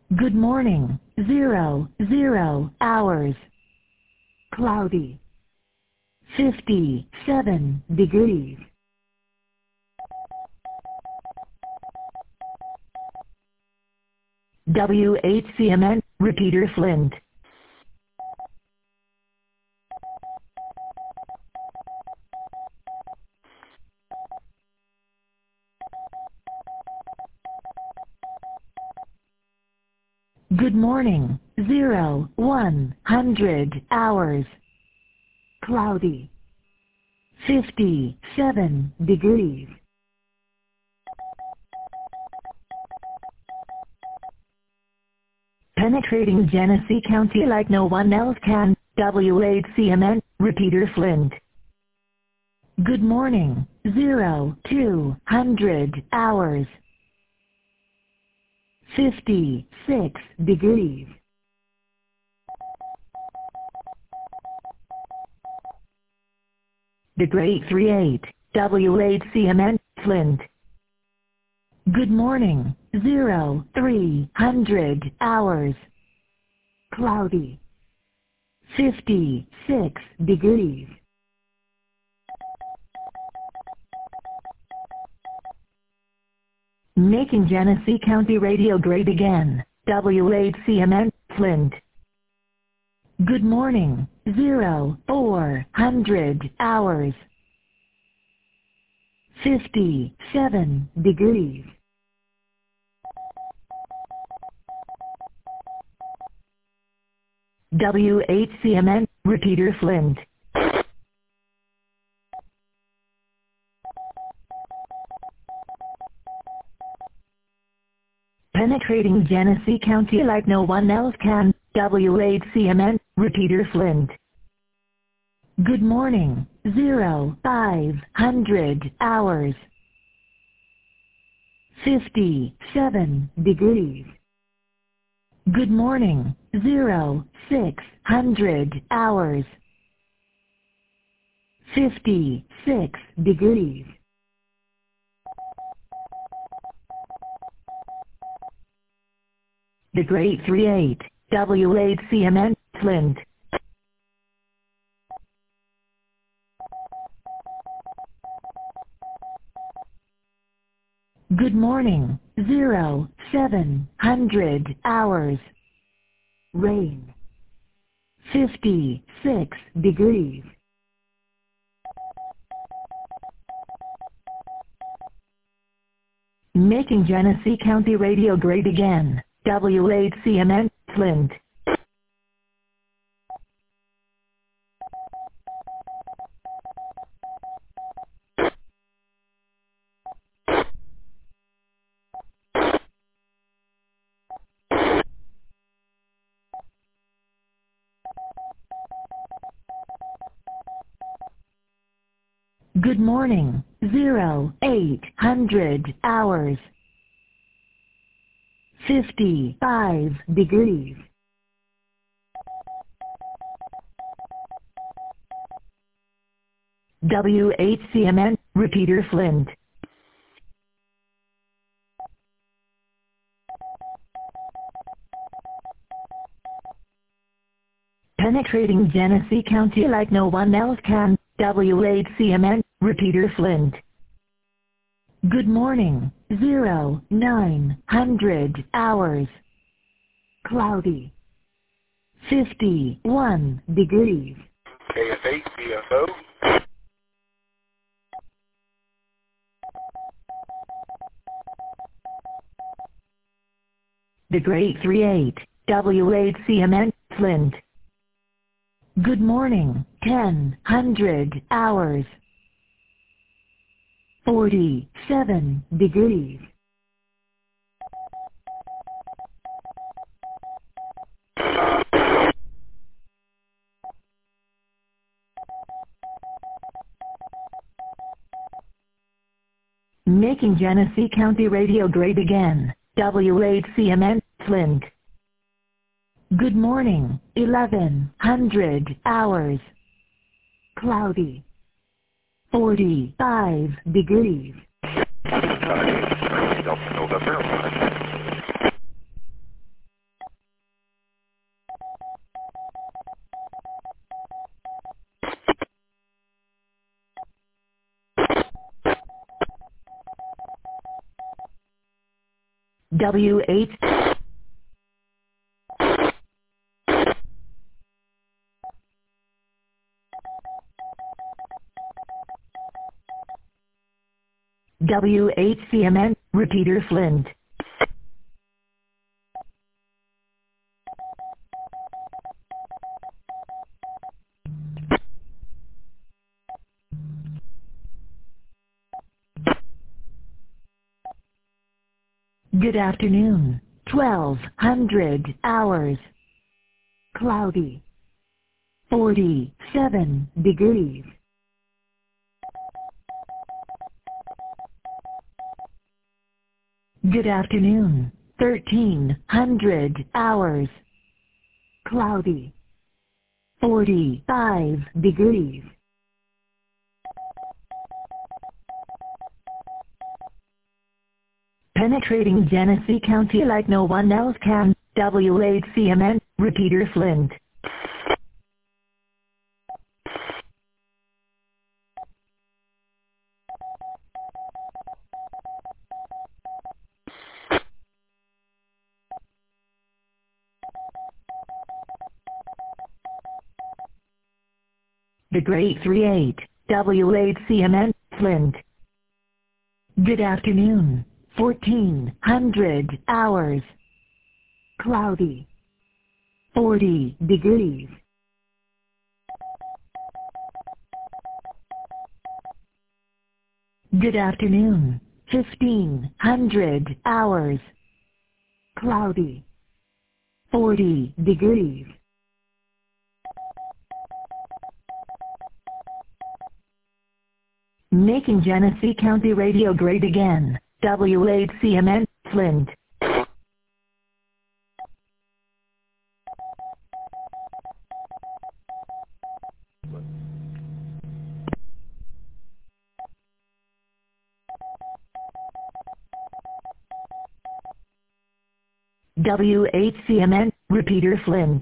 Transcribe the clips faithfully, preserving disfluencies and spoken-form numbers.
Good morning. Zero, zero hours. Cloudy. fifty-seven degrees. W H C M N, Repeater Flint. Good morning. Zero, one hundred hours. Cloudy. fifty-seven degrees. Penetrating Genesee County like no one else can. W H C M N, Repeater Flint. Good morning. Zero, two hundred hours. fifty-six degrees. The Great three eight, W H C M N, Flint. Good morning. Zero, three hundred hours. Cloudy. fifty-six degrees. Making Genesee County radio great again. W H C M N, Flint. Good morning. Zero, four hundred hours. fifty-seven degrees. W H C M N, Repeater Flint. Penetrating Genesee County like no one else can. W H C M N, Repeater Flint. Good morning. Zero, five hundred hours. fifty-seven degrees. Good morning. Zero, six hundred hours. fifty-six degrees. The Great three eight, W H C M N, Flint. Good morning. Zero, seven hundred hours. Rain. fifty-six degrees. Making Genesee County radio great again. W H C M N, Flint. Good morning. Zero, eight hundred hours. fifty-five degrees. W H C M N, Repeater Flint. Penetrating Genesee County like no one else can. W H C M N, Repeater Flint. Good morning. Zero, nine hundred hours. Cloudy. fifty-one degrees. K F eight B F O. The Great three eight, W H C M N, Flint. Good morning. ten hundred hours. forty-seven degrees. Making Genesee County radio great again. W H C M N, Flint. Good morning. eleven hundred hours. Cloudy. forty-five degrees. November. W H. W H C M N, repeater Flint. Good afternoon. twelve hundred hours. Cloudy. forty-seven degrees. Good afternoon. thirteen hundred hours. Cloudy. forty-five degrees. Penetrating Genesee County like no one else can. W H C M N, repeater Flint. The Great three eight, W H C M N, Flint. Good afternoon. fourteen hundred hours. Cloudy. forty degrees. Good afternoon. fifteen hundred hours. Cloudy. forty degrees. Making Genesee County radio great again. W H C M N, Flint. W H C M N, repeater Flint.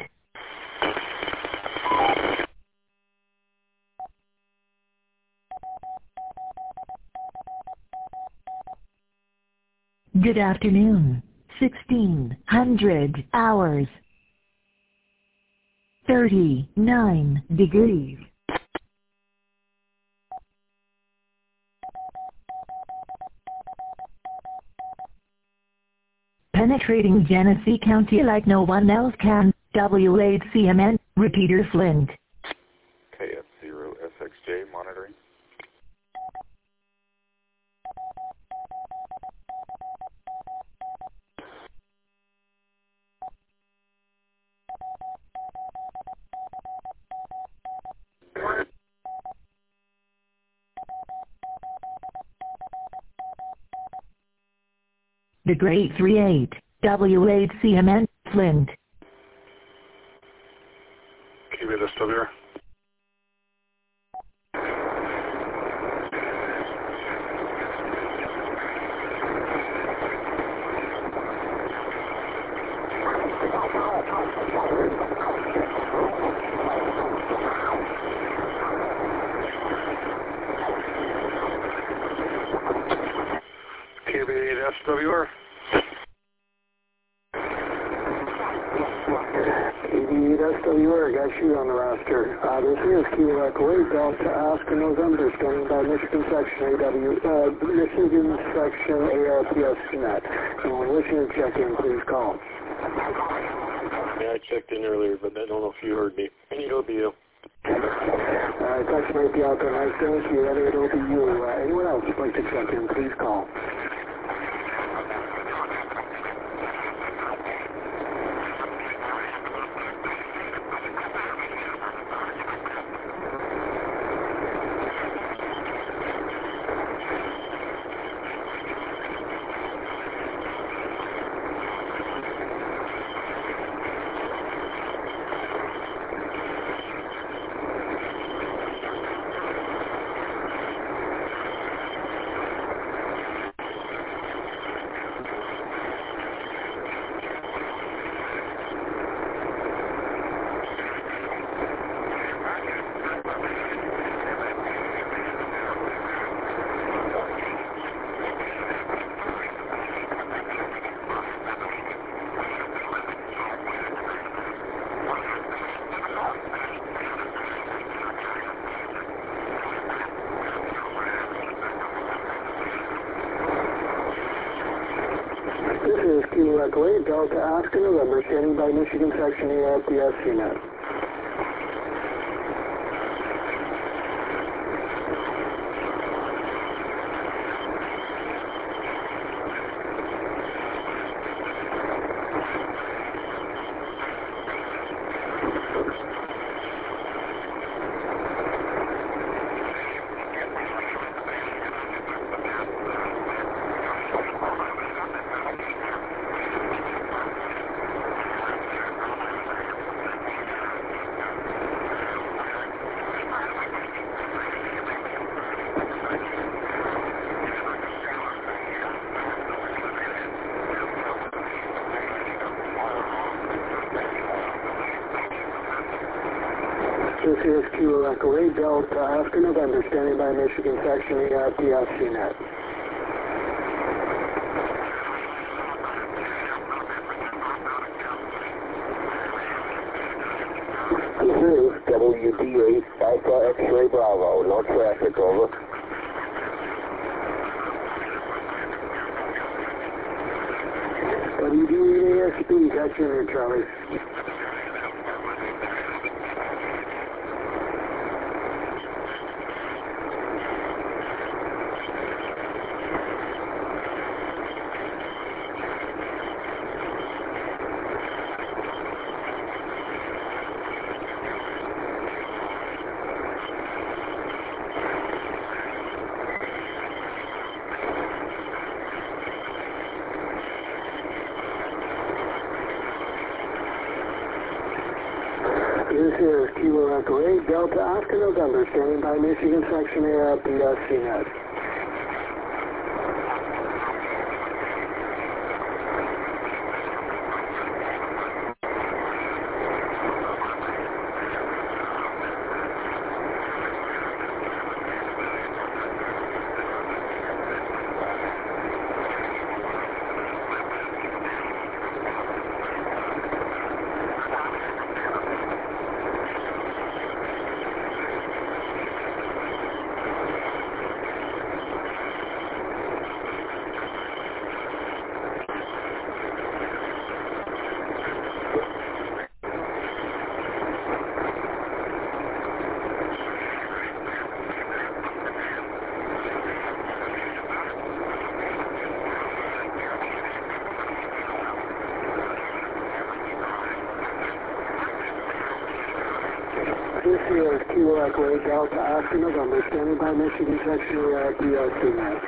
Good afternoon. sixteen hundred hours. thirty-nine degrees. Penetrating Genesee County like no one else can. W H C M N, repeater Flint. K F zero S X J monitoring. The Great three eight, W H C M N, Flint. Q B S W R. Q B S W R. eighty-eight S W R, got you on the roster. Uh, this is Kilo Echo eight, Delta Oscar November, standing by Michigan Section A W, uh, Michigan Section A R P S net. Anyone wishing to check in, please call. Yeah, I checked in earlier, but I don't know if you heard me. It'll be you. Uh, text might be out there, nice, thank you. It'll be you. Uh, anyone else would like to check in, please call. Echo eight, Delta Oscar November, standing by Michigan Section A R P S C net. This is Kilo Echo eight, Delta Oscar November, standing by Michigan Section A R P S C net. This is W D eight, Alpha X-Ray Bravo, no traffic, over. W D eight A S P, got you in here, Charlie. This is Kilo Echo eight, Delta Oscar November, standing by Michigan Section A R P S C net. This is Kilo Echo eight, Delta Oscar November, standing by Michigan Section A R P S C net.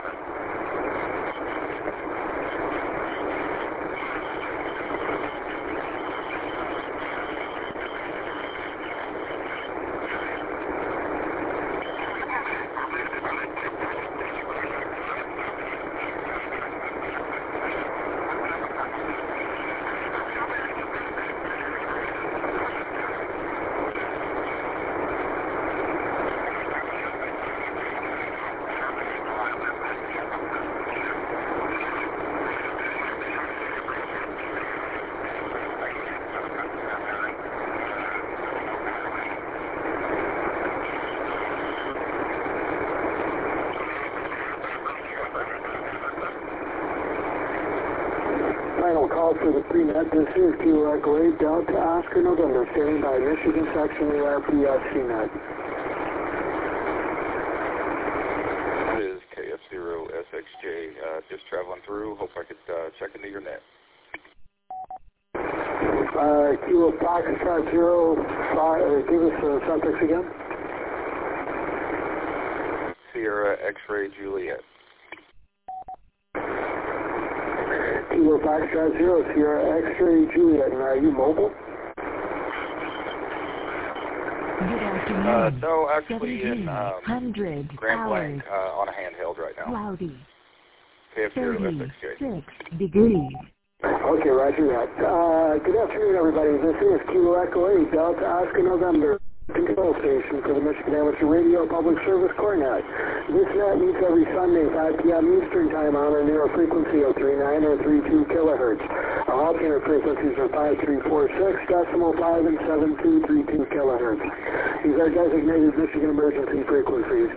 Final call for the pre-net. This is Kilo Echo eight, Delta Oscar November, standing by Michigan Section A R P S C net. This is K F zero S X J, uh, just traveling through. Hope I could uh, check into your net. Uh, Kilo Foxtrot zero, five, uh, give us the suffix again. Sierra X-Ray Juliet. Kilo Foxtrot zero, Sierra X-Ray Juliet, and are you mobile? Good afternoon. Uh, no, actually in um, one hundred Grand hours. Blanc uh, on a handheld right now. Cloudy. K F zero S X J. thirty-six degrees. Okay, roger that. Uh, good afternoon, everybody. This is Kilo Echo eight, Delta Oscar November, control station for the Michigan Amateur Radio Public Service Core Net. This net meets every Sunday, five p m Eastern Time on a narrow frequency of thirty-nine or thirty-two kilohertz. Our alternate frequencies are five three four six, decimal five, and seven two three two kilohertz. These are designated Michigan emergency frequencies.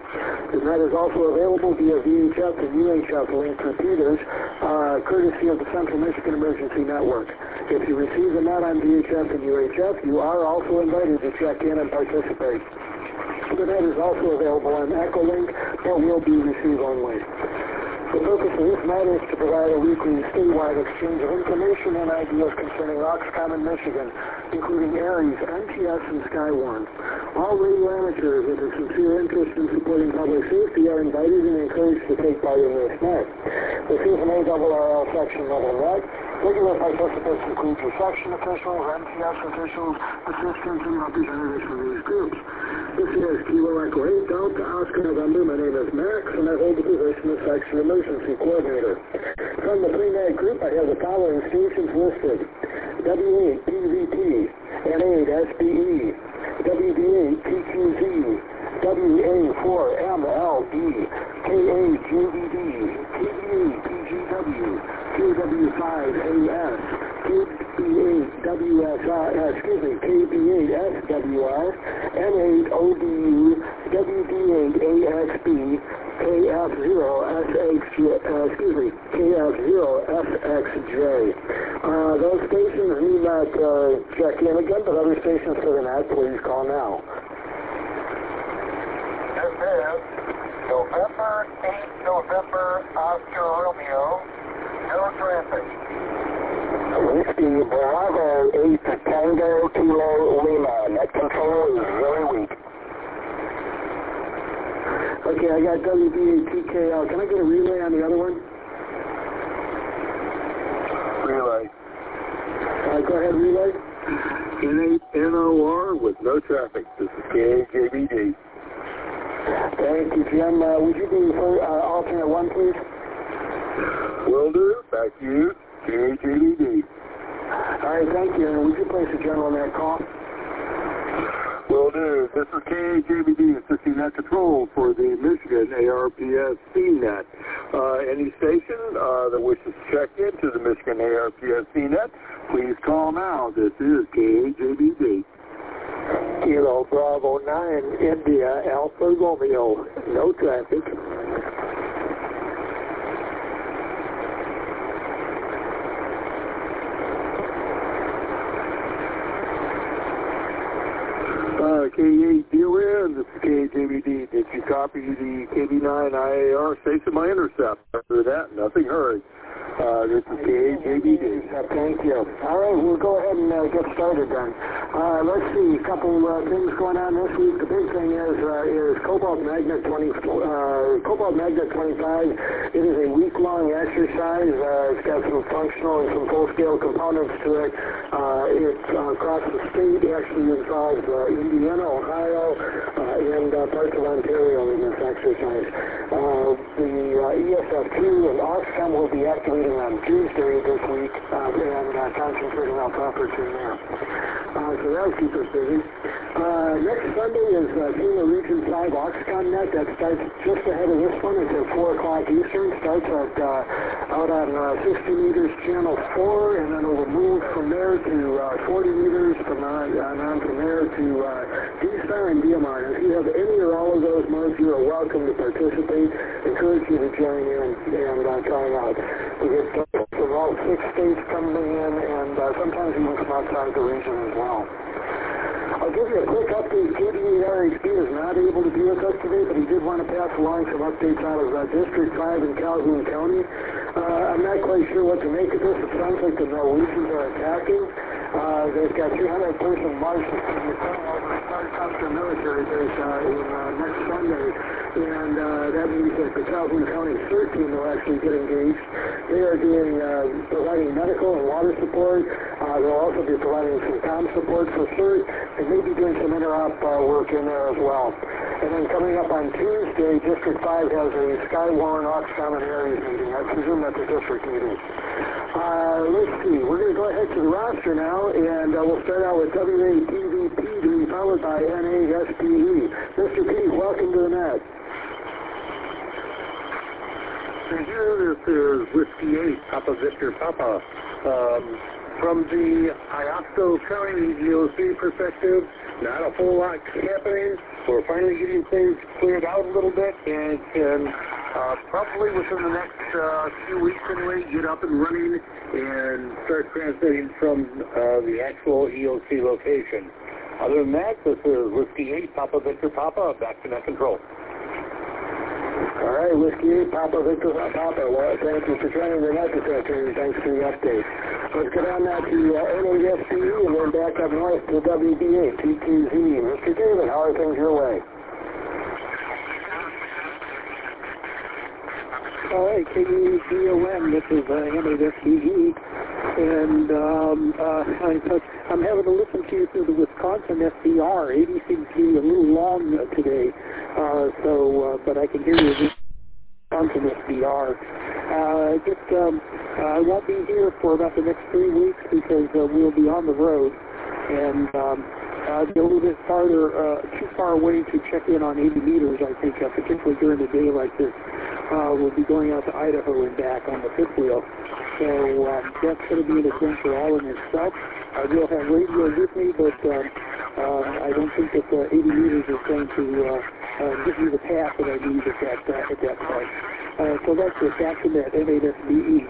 The net is also available via V H F and U H F linked repeaters, uh, courtesy of the Central Michigan Emergency Network. If you receive the net on V H F and U H F, you are also invited to check in and participate. The net is also available on Echolink, but will be receive only. The purpose of this matter is to provide a weekly statewide exchange of information and ideas concerning Oxcom in Michigan, including ARES, N T S, and Skywarn. All radio amateurs with a sincere interest in supporting public safety are invited and encouraged to take part in this net. This is an A R R L section level net. Regular participants include your section officials, N T S officials, assistants, and representatives from these groups. This is Kilo Echo eight Delta Oscar November. My name is Max, and I hold the position of Section Emergency Coordinator. From the pre-night group, I have the following stations listed: W eight P V T, N eight S B E, W D eight P Q Z, W A four M L B, K A J V D, K B eight P G W, K W five A S, K B eight W S R, uh, excuse me, K B eight S W R, N eight O D U, W D eight A X B, K F zero S X J, uh, excuse me, K F zero S X J. Uh, those stations need not uh, check in again, but other stations for the net, please call now. This is November eighth, November, Oscar Romeo, no traffic. Whiskey Bravo eight Tango Kilo Lima. Net control is very weak. Okay, I got W B eight T K L. Can I get a relay on the other one? Relay. Uh, go ahead, relay. N eight N O R with no traffic. This is K A J B D. Thank you, Jim. Uh, would you be for uh, alternate one, please? Will do. Back to you, K A J B D. All right, thank you. And would you place a general net call? Will do. This is K A J B D assisting net control for the Michigan A R P S C net. Uh, any station uh, that wishes to check into the Michigan A R P S C net, please call now. This is K A J B D. Kilo Bravo nine India Alpha Romeo. No traffic. Uh, K eight D O N, this is K A J B D. Did you copy the K B nine I A R station my intercept? After that, nothing heard. Uh, this is K A J B D. Thank you. All right, we'll go ahead and uh, get started then. Uh, let's see, a couple uh, things going on this week. The big thing is uh, is Cobalt Magnet twenty, uh, Cobalt Magnet twenty-five. It is a week-long exercise. Uh, it's got some functional and some full-scale components to it. Uh, it's uh, across the state. It actually involves uh, Indiana, Ohio, uh, and uh, parts of Ontario in this exercise. Uh, the uh, E S F two and Oxcom will be activating on Tuesday this week uh, and uh, concentrating on efforts in there. Uh, so that'll keep us busy. Uh, next Sunday is uh, FEMA Region five Oxcom Net. That starts just ahead of this one. It's at four o'clock Eastern. Starts at uh, out on uh, sixty meters channel four, and then it will move from there to uh, forty meters, from on, uh, on from there to uh, D-Star and Diamond. If you have any or all of those modes, you are welcome to participate. Encourage you to join in and uh, try out. We get from all six states coming in, and uh, sometimes even from outside the region as well. I'll give you a quick update. K B eight R H B is not able to be with us today, but he did want to pass along some updates out of uh, District five in Calhoun County. Uh, I'm not quite sure what to make of this. It sounds like the Norwegians are attacking. Uh, they've got three hundred person marches from the Custom military base uh, in, uh, next Sunday, and uh, that means that the Calhoun County CERT team will actually get engaged. They are doing uh, providing medical and water support. Uh, they'll also be providing some comm support for CERT, and maybe doing some interop uh, work in there as well. And then coming up on Tuesday, District five has a Skywarn, Oxcom, and Aries meeting. I presume that's a district meeting. Uh, let's see. We're going to go ahead to the roster now, and uh, we'll start out with W A P V P to be followed by N eight S B E. Mister P, welcome to the net. And here this is Whiskey eight, Papa Victor Papa. Um, from the Iosco County G O C perspective, not a whole lot happening. We're finally getting things cleared out a little bit, and can uh, probably within the next uh, few weeks anyway, get up and running and start transmitting from uh, the actual E O C location. Other than that, this is Whiskey eight, Papa Victor Papa, back to net control. All right, Whiskey eight, Papa Victor Papa. Well, thank you for joining the net detector, and thanks for the update. Let's get on now to uh, N eight S B E and then back up north to W B A, T Q Z. Mister David, how are things your way? All right, K E Z O M, this is uh, N eight S B E, and um, uh, I, I'm having to listen to you through the Wisconsin S D R. eighty seems to be a little long uh, today, uh, so, uh, but I can hear you with Wisconsin S D R. Uh, just, um, uh, I won't be here for about the next three weeks because uh, we'll be on the road, and um, uh, be a little bit farther, uh, too far away to check in on eighty meters, I think, uh, particularly during a day like this. Uh, we'll be going out to Idaho and back on the fifth wheel. So um, that's going to be an adventure all in itself. I will have radio with me, but um, uh, I don't think that uh, eighty meters is going to uh, uh, give me the path that I need at that, uh, at that point. Uh, so that's it. Back to that N eight S B E.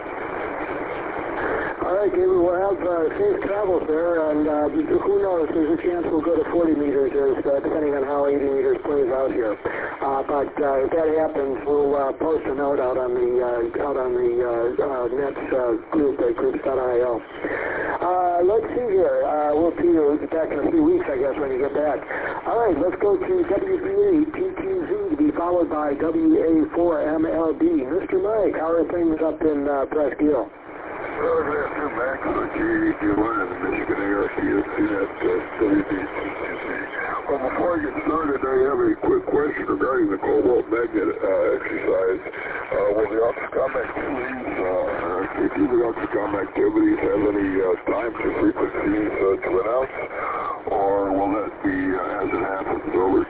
All right, David, we'll have uh, safe travels there, and uh, who knows, there's a chance we'll go to forty meters, as, uh, depending on how eighty meters plays out here. Uh, but uh, if that happens, we'll uh, post a note out on the uh, out on the uh, uh, Nets uh, group at groups dot I O. Uh, let's see here. Uh, we'll see you back in a few weeks, I guess, when you get back. All right, let's go to W B A T Q Z to be followed by W A four M L B. Mister Mike, how are things up in uh, Presque Isle? Well, good afternoon, Max. The G E D one and the Michigan A R P S C at W B C. Well, before I get started, I have a quick question regarding the cobalt magnet uh, exercise. Uh, will the Oxcom activities, uh, do the Oxcom activities have any uh, times or frequencies uh, to announce, or will that be uh, as it happens? Over.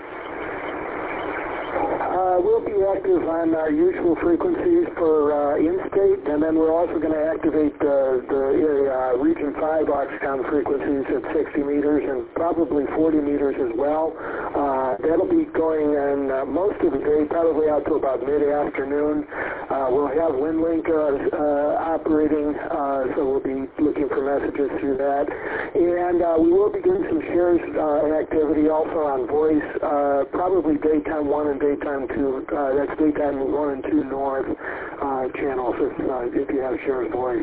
Uh, we'll be active on our usual frequencies for uh, in-state, and then we're also going to activate uh, the uh, Region five Oxcom frequencies at sixty meters and probably forty meters as well. Uh, that'll be going on uh, most of the day, probably out to about mid-afternoon. Uh, we'll have WinLink uh, uh, operating, uh, so we'll be looking for messages through that. And uh, we will be doing some shares uh, activity also on voice, uh, probably daytime one and daytime two. Uh, that's daytime one and two north uh, channels if, uh, if you have shares voice.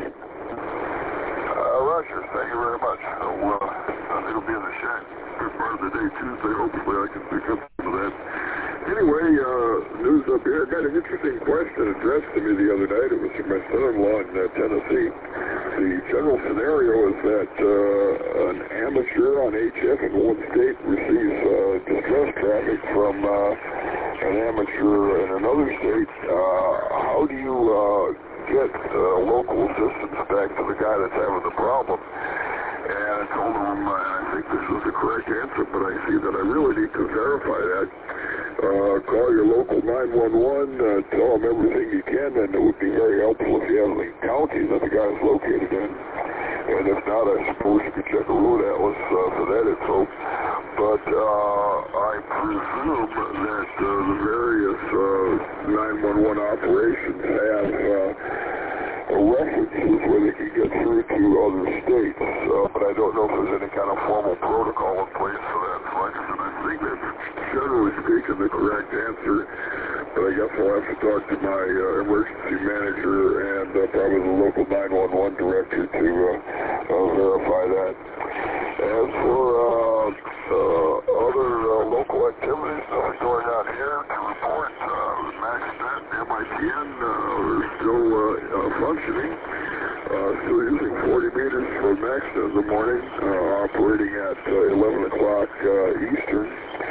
Uh, Roger, thank you very much. So, uh, it'll be in the shack for part of the day Tuesday. Hopefully I can pick up some of that. Anyway, uh, news up here. I got an interesting question addressed to me the other night. It was from my son-in-law in uh, Tennessee. The general scenario is that uh, an amateur on H F in one state receives uh, distress traffic from uh, an amateur in another state. Uh, how do you uh, get uh, local assistance back to the guy that's having the problem? And I told him, uh, and I think this was the correct answer, but I see that I really need to verify that. Uh, call your local nine one one, uh, tell them everything you can, and it would be very helpful if you have the county that the guy is located in. And if not, I suppose you could check a road atlas uh, for that info. But uh, I presume that uh, the various uh, nine one one operations have uh, references where they can get through to other states. Uh, but I don't know if there's any kind of formal protocol in place for that. So like I said, I think that's generally speaking the correct answer. But I guess I'll have to talk to my uh, emergency manager and uh, probably the local nine one one director to uh, uh, verify that. As for uh, uh, other uh, local activities that are going on here to report, uh, MaxNet and M I T N uh, are still uh, uh, functioning. Uh, still using forty meters for MaxNet in the morning, uh, operating at uh, eleven o'clock uh, Eastern.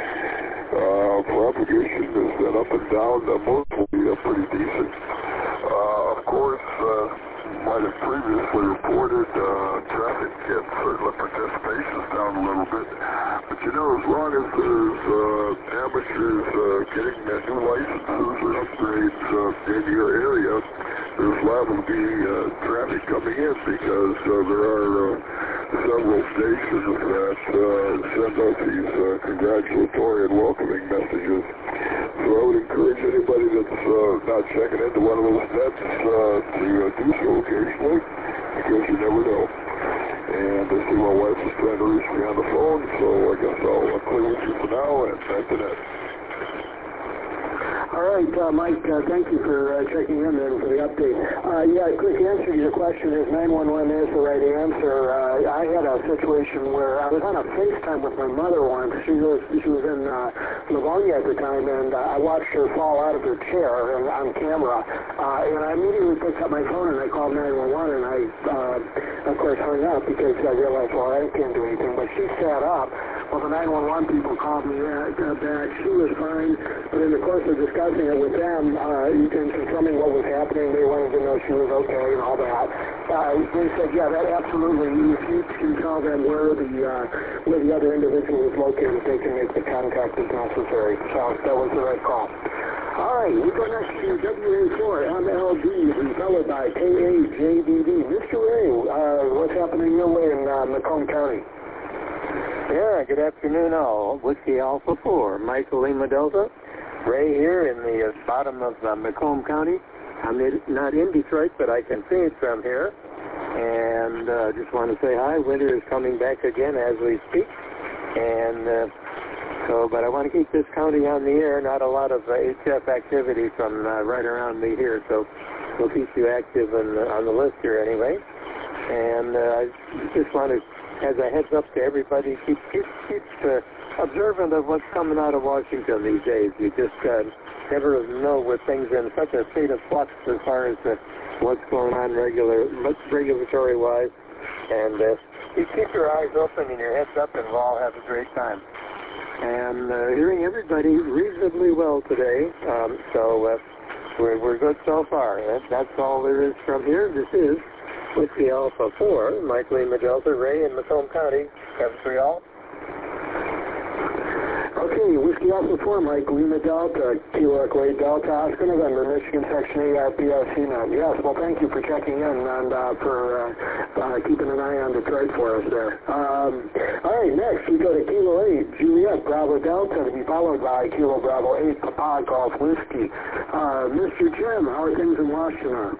Uh, propagation has been up and down, uh, mostly uh, pretty decent. Uh, of course, uh, might have previously reported uh, traffic at certain participation is down a little bit. But you know, as long as there's uh, amateurs uh, getting uh, new licenses or upgrades uh, in your area, there's liable to be uh, traffic coming in because uh, there are uh, several stations that uh, send out these uh, congratulatory and welcoming messages. So I would encourage anybody that's uh, not checking into one of those nets uh, to uh, do so occasionally, because you never know. And I see my wife is trying to reach me on the phone, so I guess I'll uh, clear with you for now and back to that. All right, uh, Mike, uh, thank you for uh, checking in and for the update. Uh, yeah, quick answer to your question is nine one one is the right answer. Uh, I had a situation where I was on a FaceTime with my mother once. She was she was in uh, Livonia at the time, and uh, I watched her fall out of her chair and, on camera. Uh, and I immediately picked up my phone and I called nine one one, and I, uh, of course, hung up because I realized, well, I can't do anything. But she sat up. Well, the nine one one people called me uh, back. She was fine, but in the course of discussing it with them uh, and confirming what was happening, they wanted to know she was okay and all that. Uh, they said, yeah, that absolutely. If you can tell them where the uh, where the other individual is located, they can make the contact as necessary. So that was the right call. All right, we go next to W A four M L D, followed by K A J B D. Mister Ray, uh, what's happening your way in uh, Macomb County? Yeah, good afternoon all. Whiskey Alpha four, Michael Lima Delta. Ray here in the uh, bottom of uh, Macomb County. I'm in, not in Detroit, but I can see it from here. And uh, just want to say hi. Winter is coming back again as we speak. And uh, so, but I want to keep this county on the air. Not a lot of uh, H F activity from uh, right around me here. So we'll keep you active in, uh, on the list here anyway. And uh, I just want to, as a heads up to everybody, keep keep keep uh, observant of what's coming out of Washington these days. You just uh, never know with things in such a state of flux as far as uh, what's going on regular regulatory wise. And uh, you keep your eyes open and your heads up, and we'll all have a great time. And uh, hearing everybody reasonably well today, um, so uh, we're we're good so far. That, that's all there is from here. This is Whiskey Alpha four, Mike Lima Delta, Ray in Macomb County. Seven three all. Okay, Whiskey Alpha four, Mike Lima Delta, Kilo Echo Delta, Oscar November, Michigan Section A R P S C net. Yes, well, thank you for checking in and uh, for uh, uh, keeping an eye on Detroit for us there. Um, all right, next we go to Kilo eight, Juliet Bravo Delta, to be followed by Kilo Bravo eight, Papa Golf Whiskey. Uh, Mister Jim, how are things in Washington?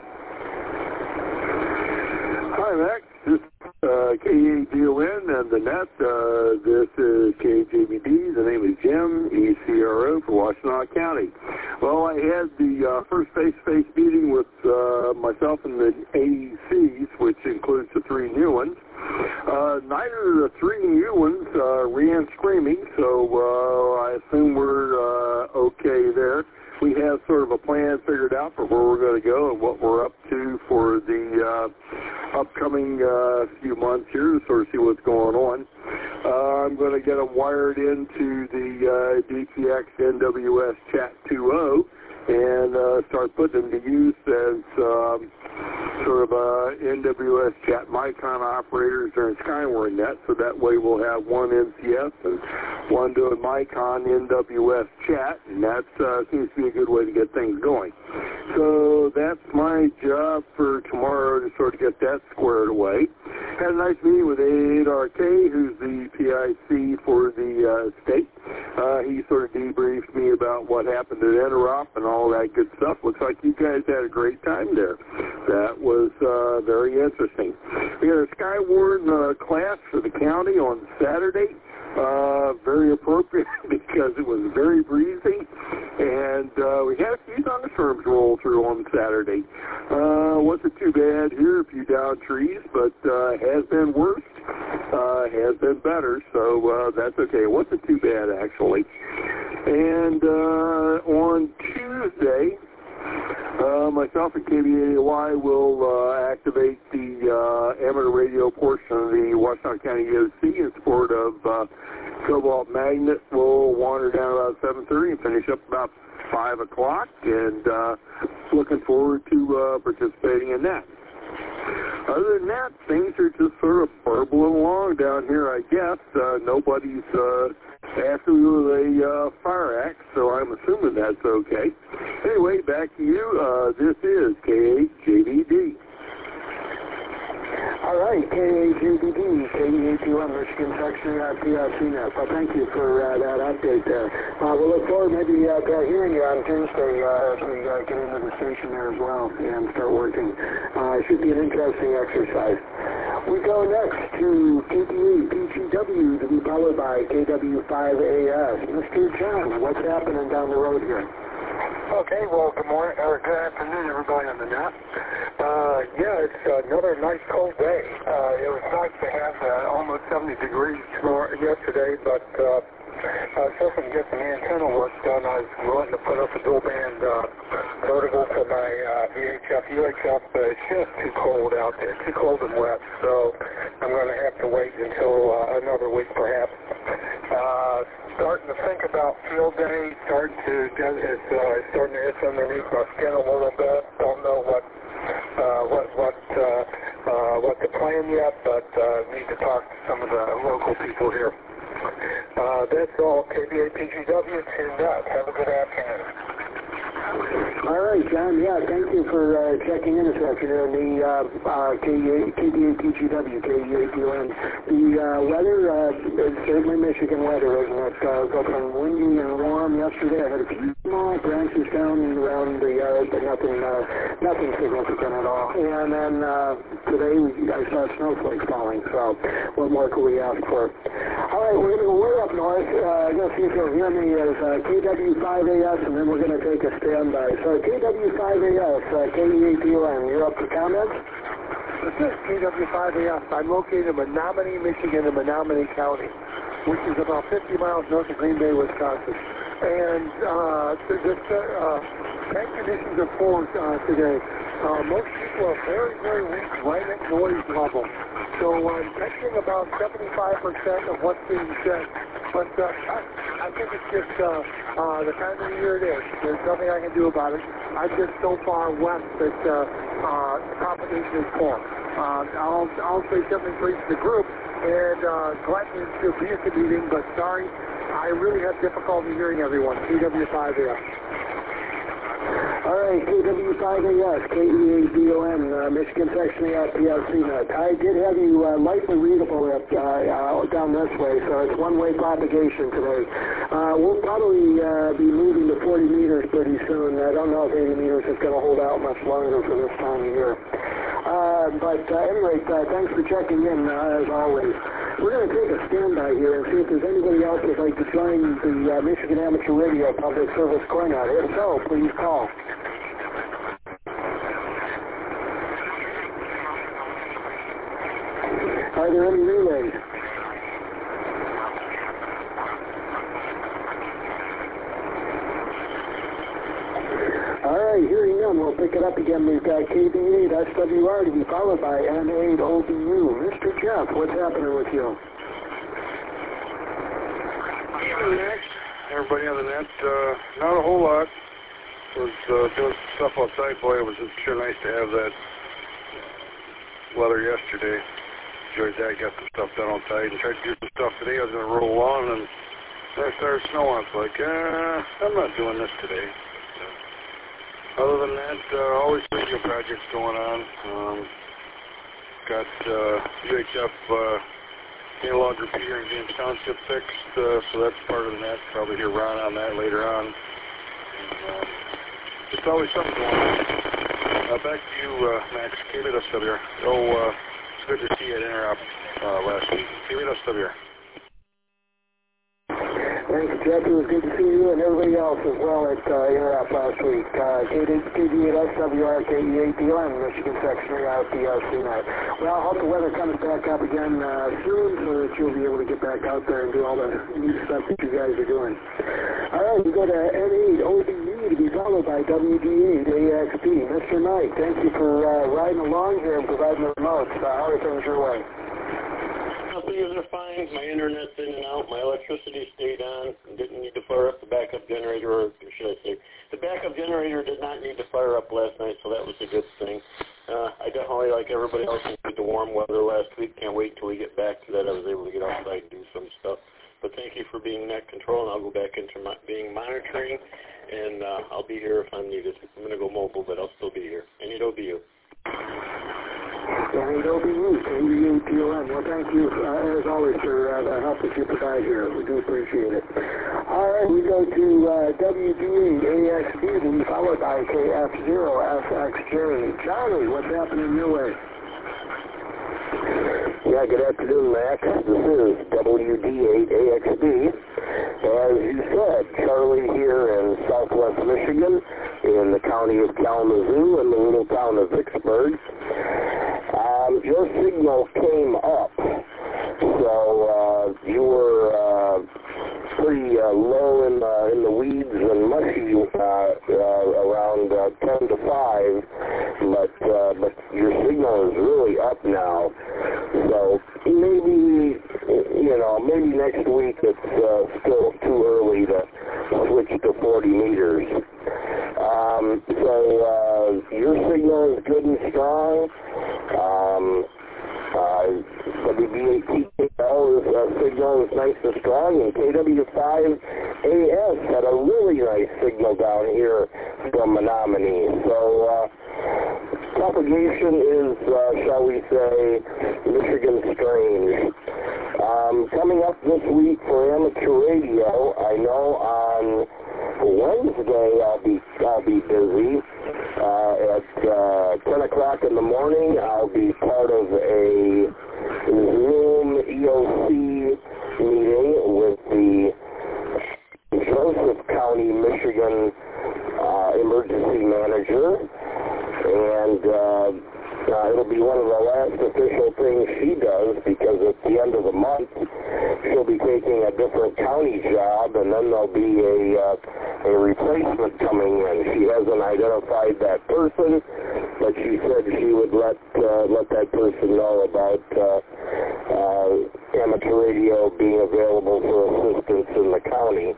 Hi, Max. This is uh, K A D O N and the net. Uh, this is K J B D. The name is Jim, E C R O for Washtenaw County. Well, I had the uh, first face-to-face meeting with uh, myself and the A E Cs, which includes the three new ones. Uh, neither of the three new ones uh, ran screaming, so uh, I assume we're uh, okay there. We have sort of a plan figured out for where we're going to go and what we're up to for the uh, upcoming uh, few months here to sort of see what's going on. Uh, I'm going to get them wired into the uh, D T X N W S Chat two point oh and uh, start putting them to use as um, sort of uh, N W S Chat Micon operators during Skyward Net, so that way we'll have one N C S and one doing Micon N W S Chat, and that uh, seems to be a good way to get things going. So that's my job for tomorrow, to sort of get that squared away. Had a nice meeting with A eight R K, who's the P I C for the uh, state. Uh, he sort of debriefed me about what happened at Interop and all that good stuff. Looks like you guys had a great time there. That was uh, very interesting. We had a Skyward uh, class for the county on Saturday. Uh, very appropriate because it was very breezy, and uh, we had a few thunderstorms roll through on Saturday. Uh, wasn't too bad here, a few down trees, but uh, has been worse, uh, has been better, so uh, that's okay. It wasn't too bad, actually. And uh, on Tuesday, Uh, myself and K B A Y will uh, activate the uh, amateur radio portion of the Washtenaw County O C in support of uh, Cobalt Magnet. We'll wander down about seven thirty and finish up about five o'clock, and uh, looking forward to uh, participating in that. Other than that, things are just sort of burbling along down here, I guess. Uh, nobody's uh, after me with a uh, fire axe, so I'm assuming that's okay. Anyway, back to you. Uh, this is K H J right, K A G B D, K E A T one, Michigan Section A R P S C net. Well, thank you for uh, that update there. Uh, we'll look forward maybe uh, to hearing you on Tuesday uh, as we uh, get into the station there as well and start working. Uh, it should be an interesting exercise. We go next to K T A P G W to be followed by K W five A S. Mister John, what's happening down the road here? Okay, well, good morning, or good afternoon, everybody on the net. Uh, yeah, it's another nice cold day. Uh, it was nice to have uh, almost seventy degrees tomorrow, yesterday, but uh, uh, so I can get some antenna work done. I was willing to put up a dual band uh, vertical for my uh, V H F, U H F, but it's just too cold out there, too cold and wet, so I'm going to have to wait until uh, another week perhaps. Uh, starting to think about field day, starting to get it's, uh, starting to itch underneath my skin a little bit. Don't know what uh, what what uh, uh, what the plan yet, but uh, need to talk to some of the local people here. Uh, that's all. K B A P G W tuned up. Have a good afternoon. All right, John. Yeah, thank you for uh, checking in this afternoon. The uh, uh, K B A P G W, K E A T N. The uh, weather, uh, it's certainly Michigan weather, isn't it? Uh, it was from windy and warm yesterday. I had a few small branches down around the yard, but nothing, uh, nothing significant at all. And then uh, today we, I saw snowflakes falling. So what more could we ask for? All right, we're going to go way up north. Uh, I'm going to see if you'll hear me as uh, K W five A S, and then we're going to take a standby. So K W five A S, uh, K E A T N, you're up for comments? This is K W five A S. I'm located in Menominee, Michigan, in Menominee County, which is about fifty miles north of Green Bay, Wisconsin. And uh, the, the uh, tank conditions are poor uh, today. Uh, most people are very, very weak right at noise level. So I'm catching about seventy-five percent of what's being said. But uh, I, I think it's just uh, uh, the time of the year it is. There's nothing I can do about it. I'm just so far west that uh, uh, the propagation is poor. Uh, I'll, I'll say something for each of the group, and uh, glad to be at the meeting, but sorry, I really have difficulty hearing everyone. K W five A S. All right, K W five A S, K E A D O N, uh, Michigan Section A R P S C net. I did have you uh, lightly readable up, uh, uh, down this way, so it's one-way propagation today. Uh, we'll probably uh, be moving to forty meters pretty soon. I don't know if eighty meters is going to hold out much longer for this time of year. Uh, but uh, at any rate, uh, thanks for checking in, uh, as always. We're going to take a standby here and see if there's anybody else who'd like to join the uh, Michigan Amateur Radio Public Service Cornet. If so, please call. Are there any relays? All right, hearing none, we'll pick it up again. We've got K B eight S W R to be followed by N eight O B U. Mister Jeff, what's happening with you? Everybody on the net, uh, not a whole lot. Was uh, doing some stuff outside. Boy, it was sure nice to have that weather yesterday. Enjoyed that. Got some stuff done outside and tried to do some stuff today. I was going to roll on and then it started snowing. It's like, uh, I'm not doing this today. Other than that, uh, always radio projects going on. Um, got uh, U H F uh, analog repeater in James Township fixed, uh, so that's part of the net. Probably hear Ron on that later on. And, uh, just always something going on. Uh, back to you, uh, Max. K B S W R. Oh, uh, it's good to see you at Interop uh, last week. K B S W R. Thanks, Jeff. It was good to see you and everybody else as well at uh, Interop last week. Uh, K B eight S W R, K E A T N, Michigan Section A R P S C net. Well, I hope the weather comes back up again uh, soon so that you'll be able to get back out there and do all the neat stuff that you guys are doing. All right, we go to N eight O B U to be followed by W D eight A X P. Mister Mike, thank you for uh, riding along here and providing the remotes. Uh, how are things your way? Things are fine. My internet's in and out. My electricity stayed on. Didn't need to fire up the backup generator, or should I say, the backup generator did not need to fire up last night, so that was a good thing. Uh, I definitely, like everybody else, enjoyed the warm weather last week. Can't wait till we get back to that. I was able to get outside and do some stuff. But thank you for being net control, and I'll go back into my, being monitoring, and uh, I'll be here if I'm needed. I'm going to go mobile, but I'll still be here. I need O B U. And eight O B U, K eighty-eight T O N. Well, thank you, uh, as always, for uh, the help that you provide here. We do appreciate it. All right, we go to uh, W D eight A X B, to be followed by K F zero S X J. Charlie, what's happening your way? Yeah, good afternoon, Max. This is W D eight A X B. As you said, Charlie here in southwest Michigan, in the county of Kalamazoo, in the little town of Vicksburg. Um, your signal came up, so uh, you were uh, pretty uh, low in the, in the weeds and mushy uh, uh, around uh, ten to five, but, uh, but your signal is really up now. So maybe, you know, maybe next week it's uh, still too early to switch to forty meters. Um, so uh, your signal is good and strong. Um, uh, W D eight T K L's uh, signal is nice and strong, and K W five A S had a really nice signal down here from Menominee. So uh, propagation is, uh, shall we say, Michigan strange. Um, coming up this week for amateur radio, I know on Wednesday I'll be I'll be busy. Uh, at uh, ten o'clock in the morning, I'll be part of a Zoom E O C meeting with the Joseph County, Michigan uh, emergency manager, and uh, uh, it'll be one of the last official things she does, because at the end of the month she'll be taking a different county job, and then there'll be a uh, a replacement coming in. She hasn't identified that person, but she said she would let uh, let that person know about uh, uh, amateur radio being available for assistance in the county.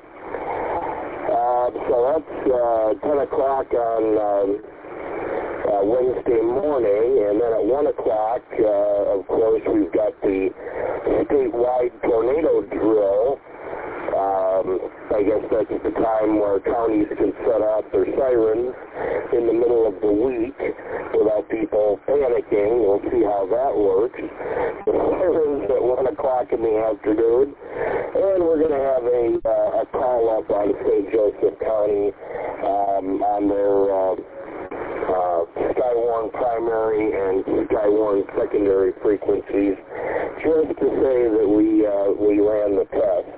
Uh, so that's uh, ten o'clock on um, uh, Wednesday morning, and then at one o'clock, uh, of course, we've got the statewide tornado drill. Um, I guess that's the time where counties can set off their sirens in the middle of the week without people panicking. We'll see how that works. The sirens at one o'clock in the afternoon, and we're going to have a, uh, a call-up on Saint Joseph County um, on their uh, uh, Skywarn primary and Skywarn secondary frequencies, just to say that we, uh, we ran the test.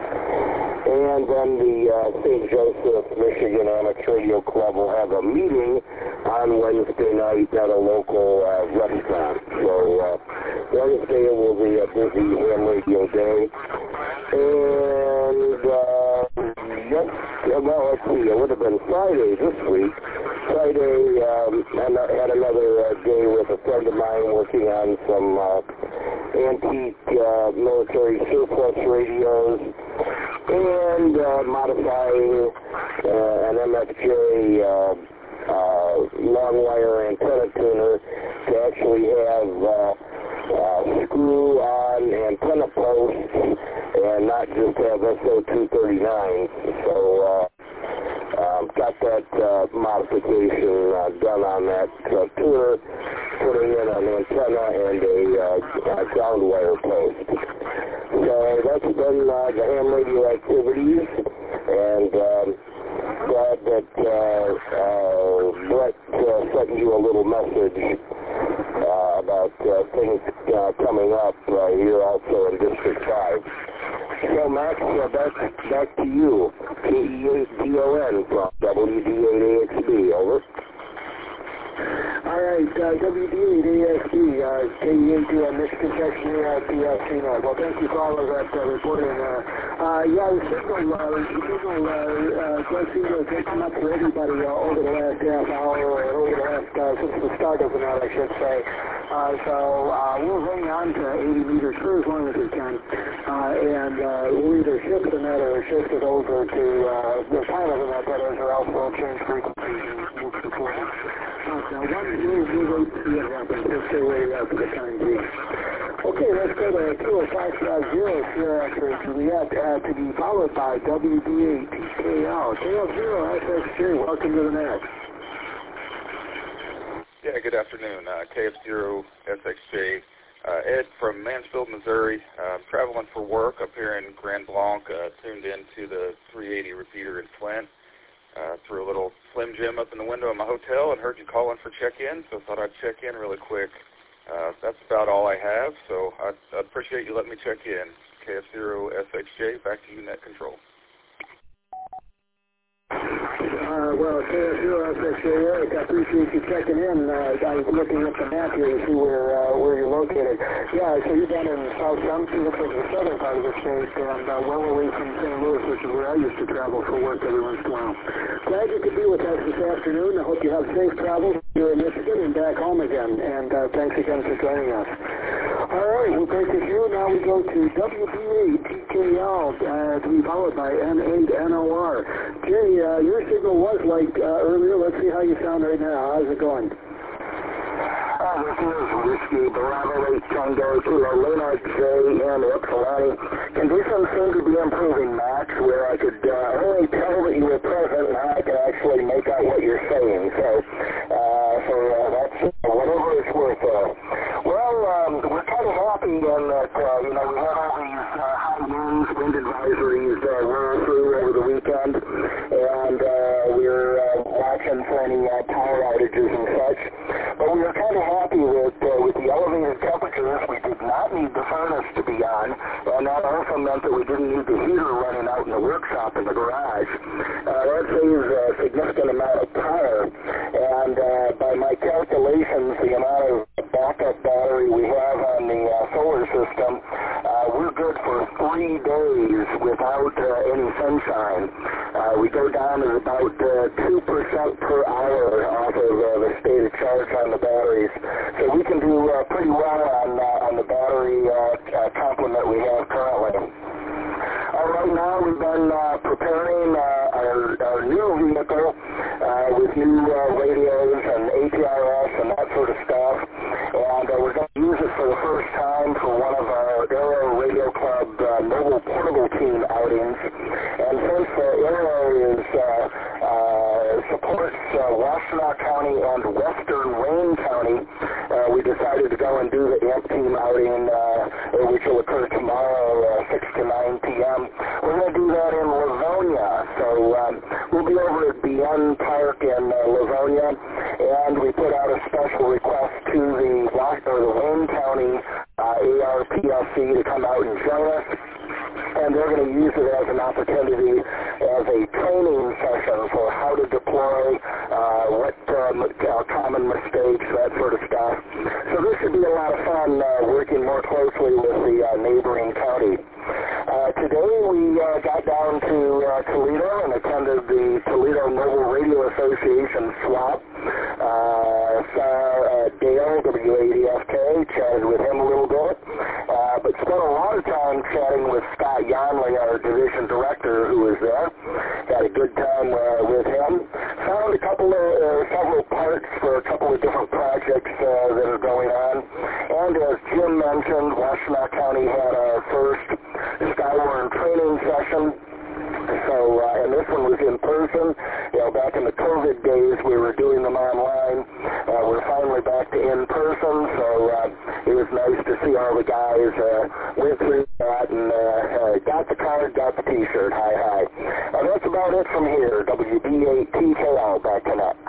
And then the uh, Saint Joseph, Michigan Amateur Radio Club will have a meeting on Wednesday night at a local uh, restaurant. So uh, Wednesday will be a busy ham radio day. And, uh, yes, well, let's see, it would have been Friday this week. Friday, um, and I had another uh, day with a friend of mine working on some uh, antique uh, military surplus radios, and uh, modifying uh, an M F J uh, uh, long wire antenna tuner to actually have uh, uh, screw-on antenna posts and not just have S O two thirty-nine. So uh, um, got that uh, modification uh, done on that uh, tuner, putting in an antenna and a, uh, a ground wire post. So that's been uh, the ham radio activities, and um, glad that uh, uh, Brett uh, sent you a little message uh, about uh, things uh, coming up uh, here also in District five. So Max, uh, back, back to you, K E eight T O N from W D eight A X B, over. All right, uh, W D eight A X B, uh, K E eight T O N, Michigan Section A R P S C North. Well, thank you for all of that uh, reporting. Uh, uh, yeah, the signal, uh, the signal uh, uh, does seem to have come up for everybody uh, over the last half hour, or over the last, uh, since the start of the night, I should say. Uh, so uh, we'll hang on to eighty meters for as long as we can, uh, and uh, we'll either shift the net or shift it over to uh, the time of the net, that is, or else we'll change frequencies and move to forty. Now, one we'll, we'll wait to see what happens. We'll stay where we are for the time being. Okay, let's go to two oh five five zero here after Juliet, uh, to be followed by W D eight T K L. K L zero S X J, welcome to the net. Yeah, good afternoon. Uh, K F zero S X J. Uh, Ed from Mansfield, Missouri. Uh, traveling for work up here in Grand Blanc. Uh, tuned into the three eighty repeater in Flint. Uh, threw a little Slim Jim up in the window of my hotel and heard you calling for check-in, so thought I'd check in really quick. Uh, that's about all I have, so I'd, I'd appreciate you letting me check in. K F zero S X J, back to you, Net Control. Uh, well, K F zero S X J, Eric, I appreciate you checking in. Uh, I was looking at the map here to see where uh, where you're located. Yeah, so you're down in South Somerset, looks like the southern part of the state, and uh, well away from Saint Louis, which is where I used to travel for work every once in a while. Glad you could be with us this afternoon. I hope you have safe travels here in Michigan and back home again, and uh, thanks again for joining us. All right, we'll break the queue. Now we go to W B eight T K L, uh, to be followed by N eight N O R. Jay, uh, your signal was like uh, earlier. Let's see how you sound right now. How's it going? Uh, this is Whiskey Bravo eight Tango Kilo Luna J and Ypsilanti. Conditions seem to be improving, Max, where I could uh, only tell that you were present and I could actually make out what you're saying. So, uh, so uh, that's uh, whatever it's worth. Uh, well, um, we're kind of happy in that, uh, you know, we had all these uh, high winds, wind advisories uh, roll through over the weekend, and uh, we're uh, watching for any uh, power outages and such. But we were kind of happy with uh, with the elevated temperatures. We did not need the furnace to be on, and that also meant that we didn't need the heater running out in the workshop in the garage. Uh, that saves a significant amount of power, and uh, by my calculations, the amount of backup battery we have on the uh, solar system, uh, we're good for three days without uh, any sunshine. Uh, we go down to about uh, two percent per hour off of uh, the stated charge on the batteries. So we can do uh, pretty well on, uh, on the battery uh, uh, complement we have currently. Uh, right now we've been uh, preparing uh, our, our new vehicle uh, with new uh, radios and A T R S and that sort of stuff. And uh, we're going to use it for the first time for one of our Aero Radio Club uh, mobile portable team outings. And since uh, Aero is, uh, uh, supports uh, Washtenaw County and Western Wayne County, uh, we decided to go and do the A M P team outing, uh, which will occur tomorrow, uh, six to nine p m We're going to do that in Livonia. So um, we'll be over at B N Park in uh, Livonia, and we put out a special request to the, or the Wayne County uh, A R P S C to come out and join us. And they're going to use it as an opportunity as a training session for how to deploy, uh, what um, uh, common mistakes, that sort of stuff. So this should be a lot of fun uh, working more closely with the uh, neighboring county. Uh, today we uh, got down to uh, Toledo and attended the Toledo Mobile Radio Association swap. Uh, saw uh, Dale, W A D F K, chatted with him a little bit, uh, but spent a lot of time chatting with Scott Yonley, our division director, who was there. Had a good time uh, with him. Found a couple of, uh, several parts for a couple of different projects uh, that are going on. And as Jim mentioned, Washtenaw County had our first Skywarn training session. So, uh, and this one was in person. You know, back in the COVID days, we were doing them online. Uh, we're finally back to in person, so uh, it was nice to see all the guys uh, went through that and uh, uh, got the card, got the T-shirt. Hi, hi. Uh, that's about it from here. W B eight T K L, back to net.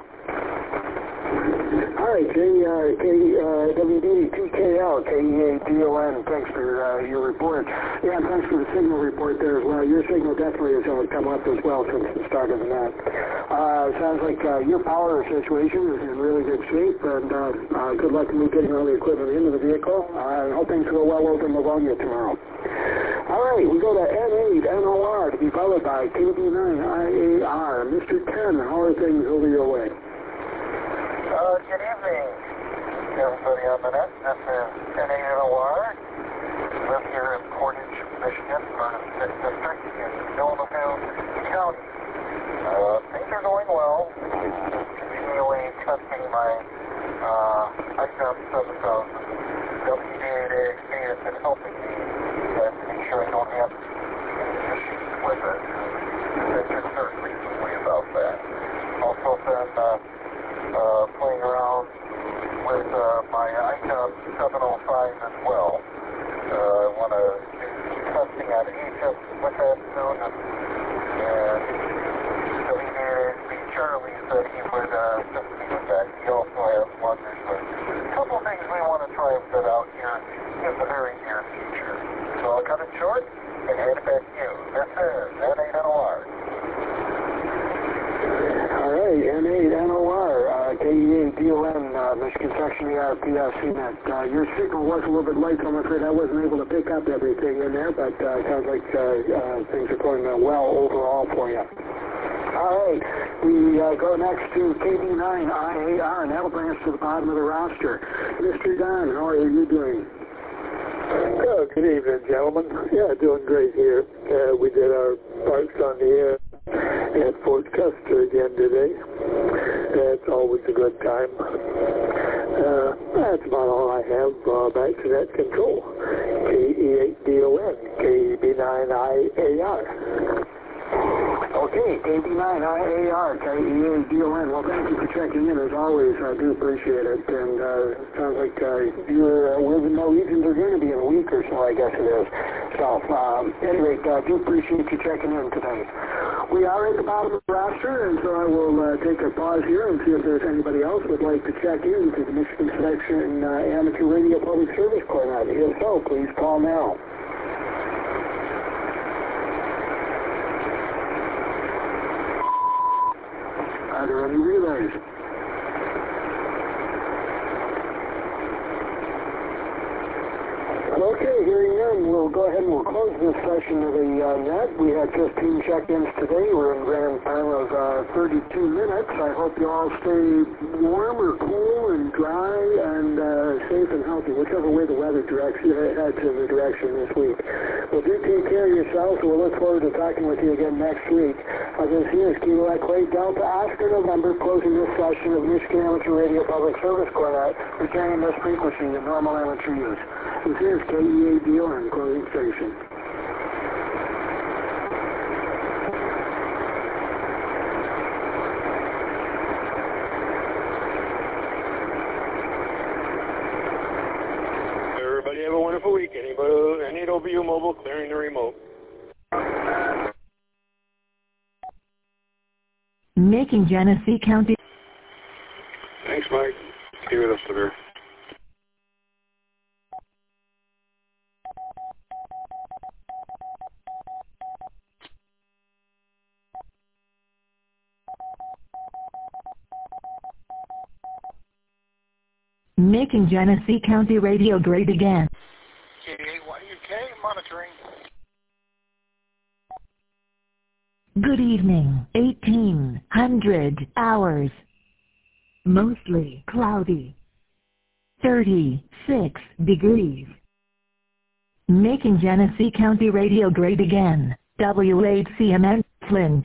All right, K, uh, K, uh, W B T K L, K E A D O N, thanks for uh, your report. Yeah, and thanks for the signal report there as well. Your signal definitely has uh, come up as well since the start of the night. Uh, sounds like uh, your power situation is in really good shape, and uh, uh, good luck to me getting all the equipment into the vehicle. Uh, I hope things go well over in Livonia tomorrow. All right, we go to N eight N O R to be followed by K B nine I A R. Mister Ken, how are things over your way? Uh, good evening, everybody on the net. This is N eight N O R. Live here in Portage, Michigan, Vernon fifth District in Milnefield County. Uh, things are going well. Continually testing my uh, I C O M seven thousand. W D eight A X B has been helping me uh, to make sure I don't have any issues with it. I've been concerned recently about that. Also been uh, Uh, playing around the H F with that soon. And so either Charlie said he would uh, assist me with that. He also has one. There's a couple of things we want to try and fit out here in the very near future. So I'll cut it short and hand it back to you. This is N eight N O R. All right, N eight N O R, uh, K E A D O N, uh, Michigan Section A R P S C net. Uh, your signal was a little bit light, so I'm afraid I wasn't able to pick up everything in there, but uh, it sounds like uh, uh, things are going uh, well overall for you. All right, we uh, go next to K B nine I A R, and that'll bring us to the bottom of the roster. Mister Don, how are you doing? Oh, good evening, gentlemen. Yeah, doing great here. Uh, we did our parks on the air at Fort Custer again today. That's always a good time. Uh, that's about all I have. Uh, back to net control. K E eight D O N, K B nine I A R. Okay, K B nine I A R, K E A D O N. Well, thank you for checking in as always. I do appreciate it. And uh, it sounds like uh, you're uh, where the Norwegians are going to be in a week or so, I guess it is. So, um, anyway, I uh, do appreciate you checking in today. We are at the bottom of the roster, and so I will uh, take a pause here and see if there's anybody else who would like to check in to the Michigan Selection uh, Amateur Radio Public Service Corps. If so, please call now. Are there any relays? Okay, hearing none, we'll go ahead and we'll close this session of the uh, net. We had fifteen check-ins today. We're in grand time of uh, thirty-two minutes. I hope you all stay warm or cool and dry and uh, safe and healthy, whichever way the weather directs you heads in the direction this week. Well, do take care of yourselves. We'll look forward to talking with you again next week. Uh, this is Kilo Echo Delta Oscar November, closing this session of Michigan Amateur Radio Public Service Corps, returning this frequency to normal amateur use. This is K E A D O N, closing station. Everybody have a wonderful week. Anybody, N eight O B U Mobile clearing the remote. Making Genesee County. Thanks, Mike. Stay with us there. Making Genesee County radio great again. K A Y U K monitoring. Good evening. eighteen hundred hours. Mostly cloudy. thirty-six degrees. Making Genesee County radio great again. W eight C M N, Flint.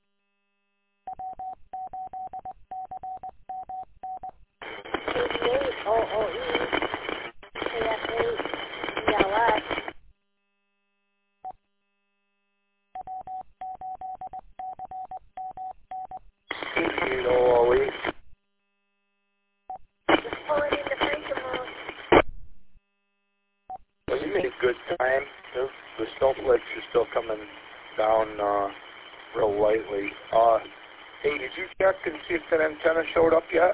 Well, you made good time. The, the snowflakes are still coming down uh, real lightly. Uh, hey, did you check and see if that antenna showed up yet?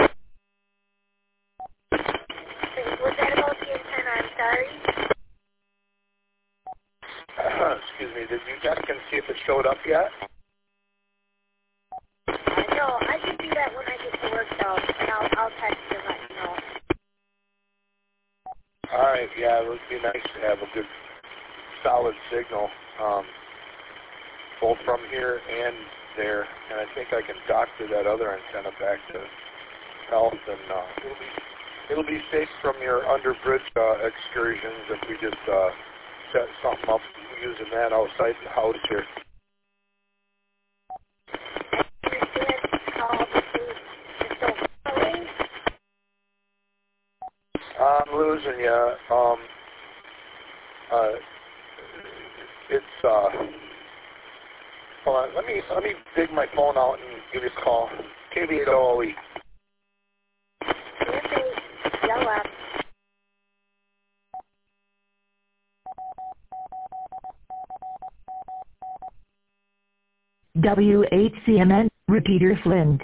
Was that about the antenna? I'm sorry. Uh, excuse me. Did you check and see if it showed up yet? Uh, no, I can do that when I get to work, though, and I'll, I'll text you and let you know. All right, yeah, it would be nice to have a good, solid signal, um, both from here and there. And I think I can doctor that other antenna back to health, and uh, it'll be it'll be safe from your under bridge uh, excursions if we just uh, set something up using that outside the house here. I'm losing you. Um, uh, it's uh. Hold on. Let me let me dig my phone out and give you a call. K B eight O O E. W H C M N, repeater Flint.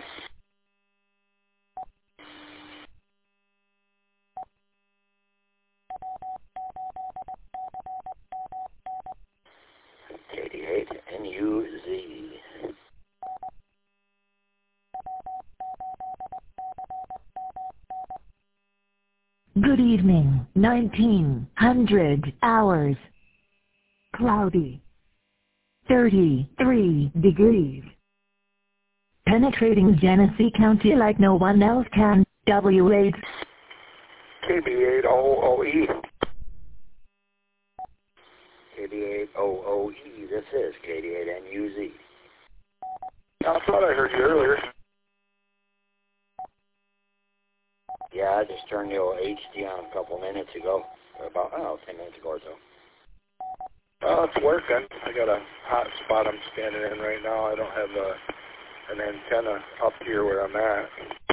K D eight N U Z. Good evening, nineteen hundred hours. Cloudy. thirty-three degrees. Penetrating Genesee County like no one else can. W H. K B eight O O E. K B eight O O E, this is K D eight N U Z. I thought I heard you earlier. Yeah, I just turned the old H D on a couple minutes ago. About, oh, ten minutes ago or so. Oh, it's working. I got a hot spot I'm standing in right now. I don't have a, an antenna up here where I'm at.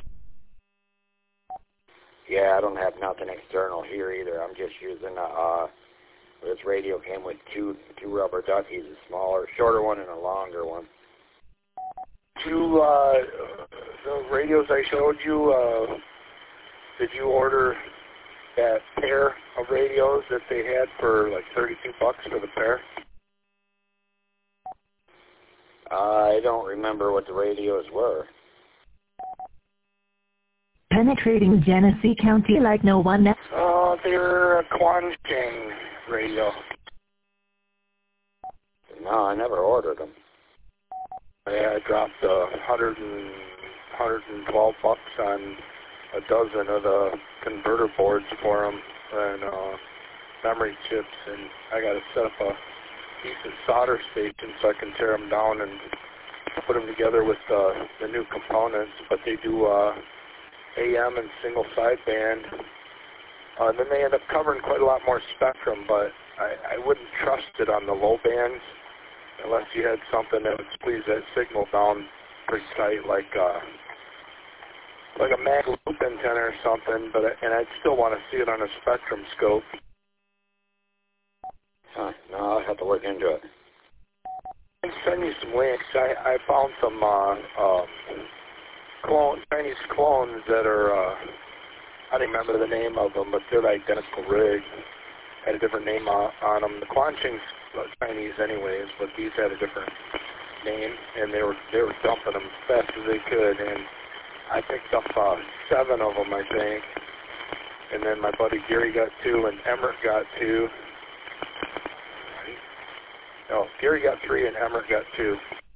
Yeah, I don't have nothing external here either. I'm just using a, uh, this radio came with two two rubber duckies, a smaller, shorter one and a longer one. You, uh, the radios I showed you, uh, did you order that pair of radios that they had for like thirty-two bucks for the pair? Uh, I don't remember what the radios were. Penetrating Genesee County like no one else. Oh, uh, they're a Quanching radio. No, I never ordered them. Yeah, I dropped uh, one hundred and, one hundred twelve bucks on a dozen of the converter boards for them and uh, memory chips, and I got to set up a decent solder station so I can tear them down and put them together with uh, the new components. But they do uh, A M and single sideband. Uh, and then they end up covering quite a lot more spectrum, but I, I wouldn't trust it on the low bands unless you had something that would squeeze that signal down pretty tight, like uh, like a mag loop antenna or something. But and I'd still want to see it on a spectrum scope. Huh, no, I'll have to look into it. I can send you some links. I, I found some uh, um, clone, Chinese clones that are, uh, I don't remember the name of them, but they're the identical rig. Had a different name on, on them. The Quanching's Chinese anyways, but these had a different name, and they were they were dumping them as fast as they could, and I picked up uh, seven of them, I think. And then my buddy Gary got two, and Emmert got two. No, Gary got three, and Emmert got two.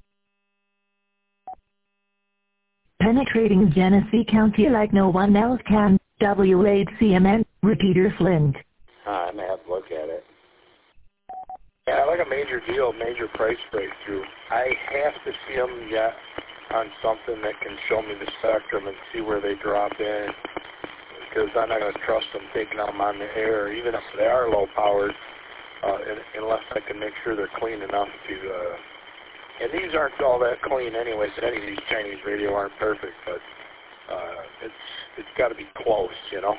Penetrating Genesee County like no one else can. W H C M N, repeater Flint. Huh, I may have to look at it. Yeah, I like a major deal, major price breakthrough. I have to see them yet on something that can show me the spectrum and see where they drop in, because I'm not going to trust them taking them on the air, even if they are low-powered, uh, unless I can make sure they're clean enough to... Uh, and these aren't all that clean anyway, so any of these Chinese radio aren't perfect, but uh, it's it's got to be close, you know?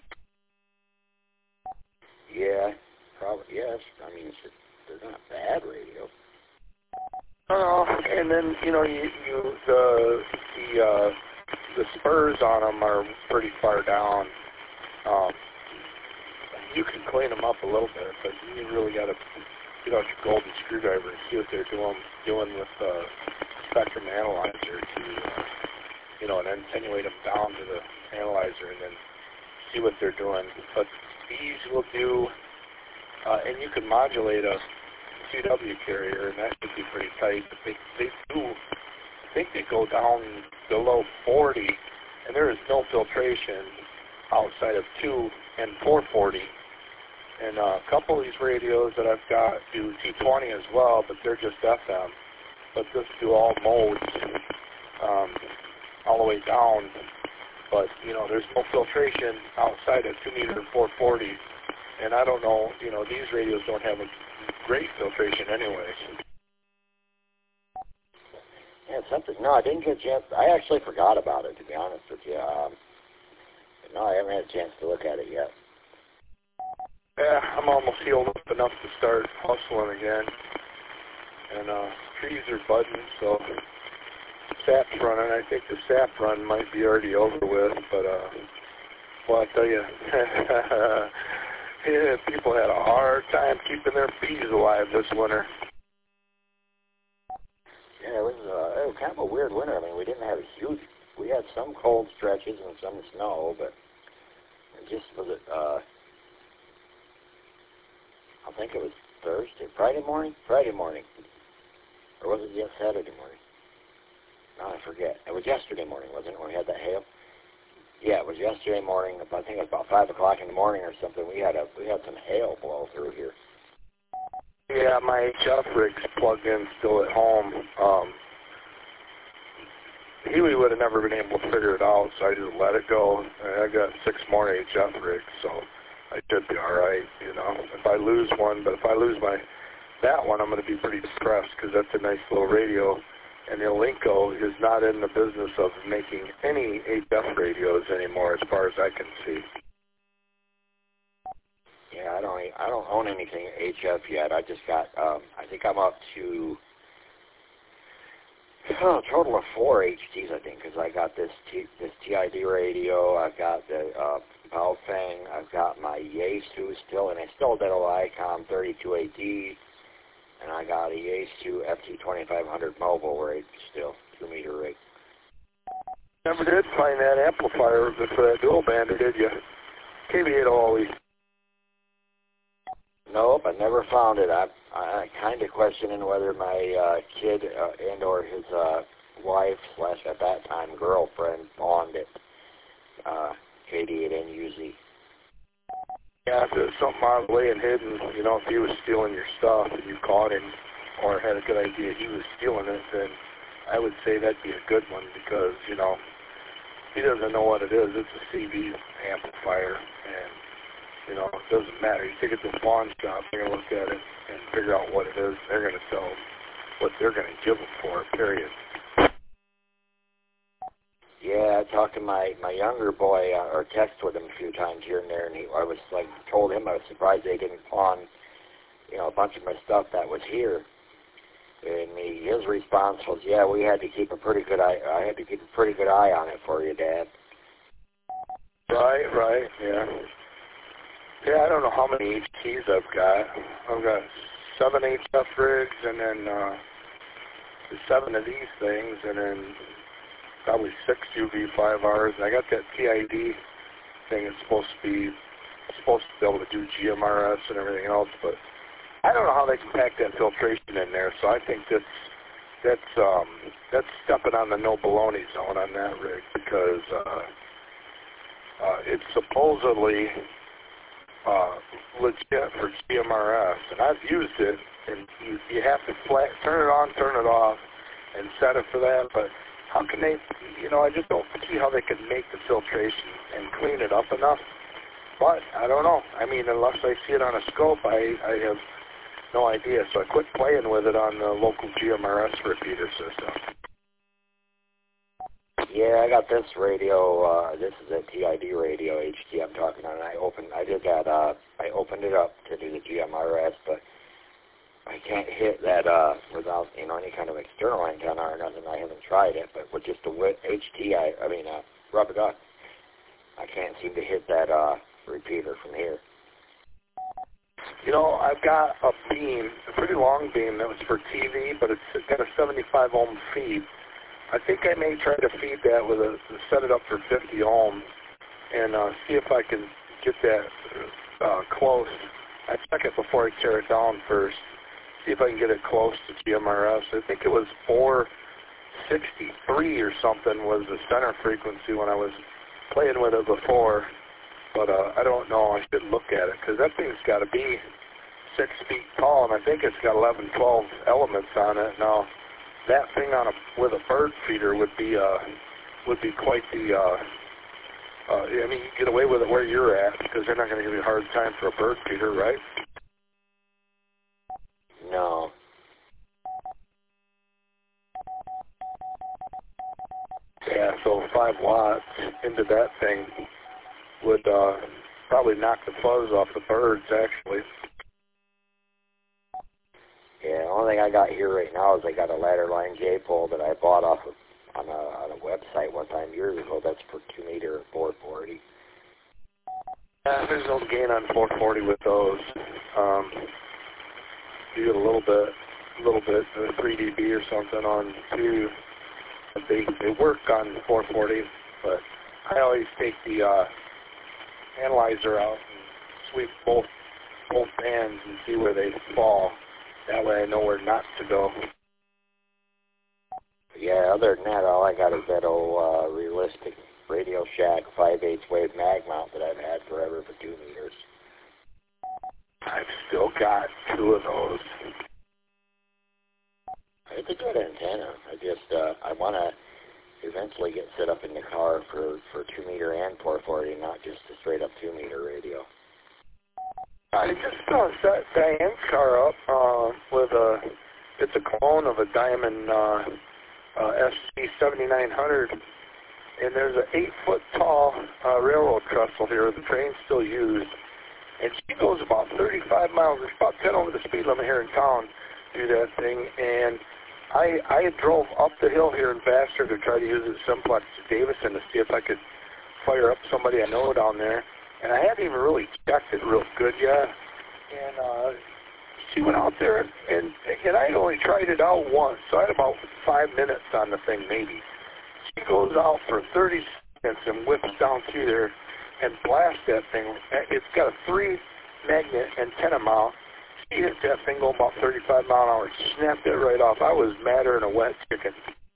Yeah, probably, yes. I mean, it's, they're not bad radio. Oh, and then, you know, you, you the the uh, the spurs on them are pretty far down. Um, you can clean them up a little bit, but you really got to get out your golden screwdriver and see what they're doing doing with the uh, spectrum analyzer to, uh, you know, and then attenuate them down to the analyzer and then see what they're doing. But these will do, uh, and you can modulate a C W carrier, and that could be pretty tight. But they, they do, I think they go down below forty, and there is no filtration outside of two and four forty. And uh, a couple of these radios that I've got do two twenty as well, but they're just F M. But this do all modes, um, all the way down. But, you know, there's no filtration outside of two meter and four forty. And I don't know, you know, these radios don't have a great filtration anyway. Yeah, something. No, I didn't get a chance. I actually forgot about it, to be honest with you. Um, no, I haven't had a chance to look at it yet. Yeah, I'm almost healed up enough to start hustling again. And uh, trees are budding, so sap's running. I think the sap run might be already over with, but uh, well, I tell you, yeah, people had a hard time keeping their bees alive this winter. Yeah, it was, uh, it was kind of a weird winter. I mean, we didn't have a huge, we had some cold stretches and some snow, but it just was it, uh, I think it was Thursday, Friday morning? Friday morning. Or was it just Saturday morning? No, I forget. It was yesterday morning, wasn't it, when we had that hail? Yeah, it was yesterday morning. I think it was about five o'clock in the morning or something. We had a we had some hail blow through here. Yeah, my H F rig's plugged in still at home. Um, Huey would have never been able to figure it out, so I just let it go. I got six more H F rigs, so I should be all right, you know. If I lose one, but if I lose my that one, I'm going to be pretty depressed because that's a nice little radio. And Elenco is not in the business of making any H F radios anymore, as far as I can see. Yeah, I don't. I don't own anything H F yet. I just got. Um, I think I'm up to oh, a total of four H Ts. I think because I got this T, this T I D radio. I've got the uh, Baofeng. I've got my Yaesu still, and I still did a Lycom thirty-two A D. And I got a Yaesu F T twenty-five hundred mobile rig still, two meter rig. Never did find that amplifier for that dual band, did you? K B eight always. Nope, I never found it. I I kind of questioning whether my uh, kid uh, and or his uh, wife slash at that time girlfriend pawned it. Uh, K D eight N U Z. Yeah, if there's something out of the way and hidden, you know, if he was stealing your stuff and you caught him or had a good idea he was stealing it, then I would say that'd be a good one because, you know, he doesn't know what it is. It's a C V amplifier, and, you know, it doesn't matter. You take it to the pawn shop, they're going to look at it and figure out what it is. They're going to tell what they're going to give it for, period. Yeah, I talked to my, my younger boy, uh, or text with him a few times here and there, and he, I was like, told him I was surprised they didn't pawn, you know, a bunch of my stuff that was here. And he, his response was, yeah, we had to keep a pretty good eye, I had to keep a pretty good eye on it for you, Dad. Right, right, yeah. Yeah, I don't know how many H Ts I've got. I've got seven H F rigs, and then uh, seven of these things, and then probably six U V five Rs, and I got that T I D thing that's supposed to be supposed to be able to do G M R S and everything else, but I don't know how they can pack that filtration in there. So I think that's that's um, that's stepping on the no baloney zone on that rig because uh, uh, it's supposedly uh, legit for G M R S, and I've used it, and you you have to flat, turn it on, turn it off, and set it for that, but how can they, you know, I just don't see how they can make the filtration and clean it up enough. But I don't know. I mean, unless I see it on a scope, I, I have no idea. So I quit playing with it on the local G M R S repeater system. Yeah, I got this radio. Uh, this is a T I D radio H T I'm talking on. I opened, I did that. Uh, I opened it up to do the G M R S, but I can't hit that uh, without, you know, any kind of external antenna or nothing. I haven't tried it, but with just a H T, I, I mean, uh, rubber duck, I can't seem to hit that uh, repeater from here. You know, I've got a beam, a pretty long beam that was for T V, but it's got a seventy-five ohm feed. I think I may try to feed that with a, set it up for fifty ohms and uh, see if I can get that uh, close. I check it before I tear it down first. See if I can get it close to G M R S. I think it was four sixty-three or something was the center frequency when I was playing with it before. But uh, I don't know. I should look at it because that thing's got to be six feet tall, and I think it's got eleven, twelve elements on it. Now, that thing on a with a bird feeder would be uh, would be quite the. Uh, uh, I mean, you get away with it where you're at because they're not going to give you a hard time for a bird feeder, right? No. Yeah, so five watts into that thing would uh, probably knock the fuzz off the birds, actually. Yeah, the only thing I got here right now is I got a ladder line J-pole that I bought off of, on a on a website one time years ago. That's for two meter four forty. Yeah, there's no gain on four forty with those. Um, you get a little bit, a little bit of three D B or something on two. They they work on four forty, but I always take the uh, analyzer out and sweep both both bands and see where they fall. That way I know where not to go. Yeah, other than that, all I got is that old uh, realistic Radio Shack five eighths wave mag mount that I've had forever for two meters. I've still got two of those. It's a good antenna. I just, uh, I want to eventually get set up in the car for, for two meter and four forty, not just a straight up two meter radio. I just uh, set Diane's car up uh, with a, it's a clone of a Diamond uh, uh, S C seventy-nine hundred, and there's an eight foot tall uh, railroad trestle here. The train's still used, and she goes about thirty-five miles, it's about ten over the speed limit here in town, do that thing, and I I drove up the hill here in Vassar to try to use it simplex to Davison to see if I could fire up somebody I know down there. And I hadn't even really checked it real good yet. And uh, she went out there, and, and I had only tried it out once, so I had about five minutes on the thing maybe. She goes out for thirty seconds and whips down through there and blasts that thing. It's got a three magnet antenna mount. She hit that thing going about thirty-five mile an hour. Snapped it right off. I was madder than a wet chicken.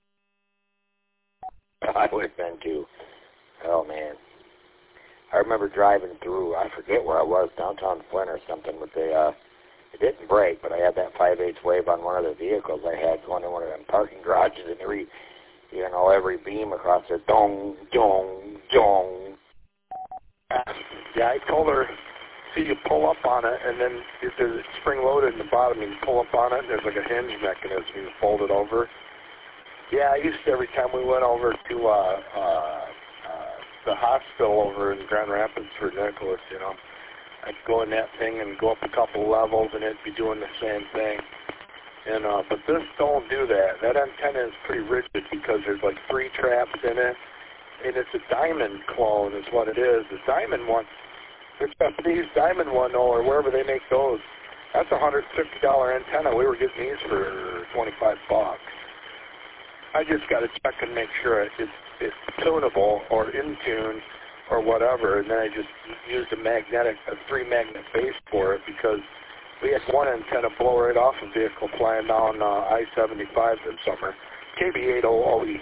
I would have been too. Oh, man. I remember driving through, I forget where I was, downtown Flint or something, with the, uh, it didn't break, but I had that five eighths wave on one of the vehicles I had going in one of them parking garages, and every, you know, every beam across there, dong, dong, dong. Yeah, I told her, see, you pull up on it, and then if there's spring-loaded in the bottom, you pull up on it, and there's like a hinge mechanism, you fold it over. Yeah, I used to, every time we went over to, uh, uh, the hospital over in Grand Rapids for Nicholas, you know, I'd go in that thing and go up a couple levels, and it'd be doing the same thing. And uh, but this don't do that. That antenna is pretty rigid because there's like three traps in it, and it's a Diamond clone is what it is. The Diamond one, the Japanese Diamond one, or wherever they make those, that's a one hundred fifty dollar antenna. We were getting these for twenty-five bucks. I just got to check and make sure it's, it's tunable or in tune or whatever, and then I just used a magnetic, a three magnet base for it because we had one antenna blow right off a vehicle flying down uh, I seventy-five this summer, K B eight hundred E.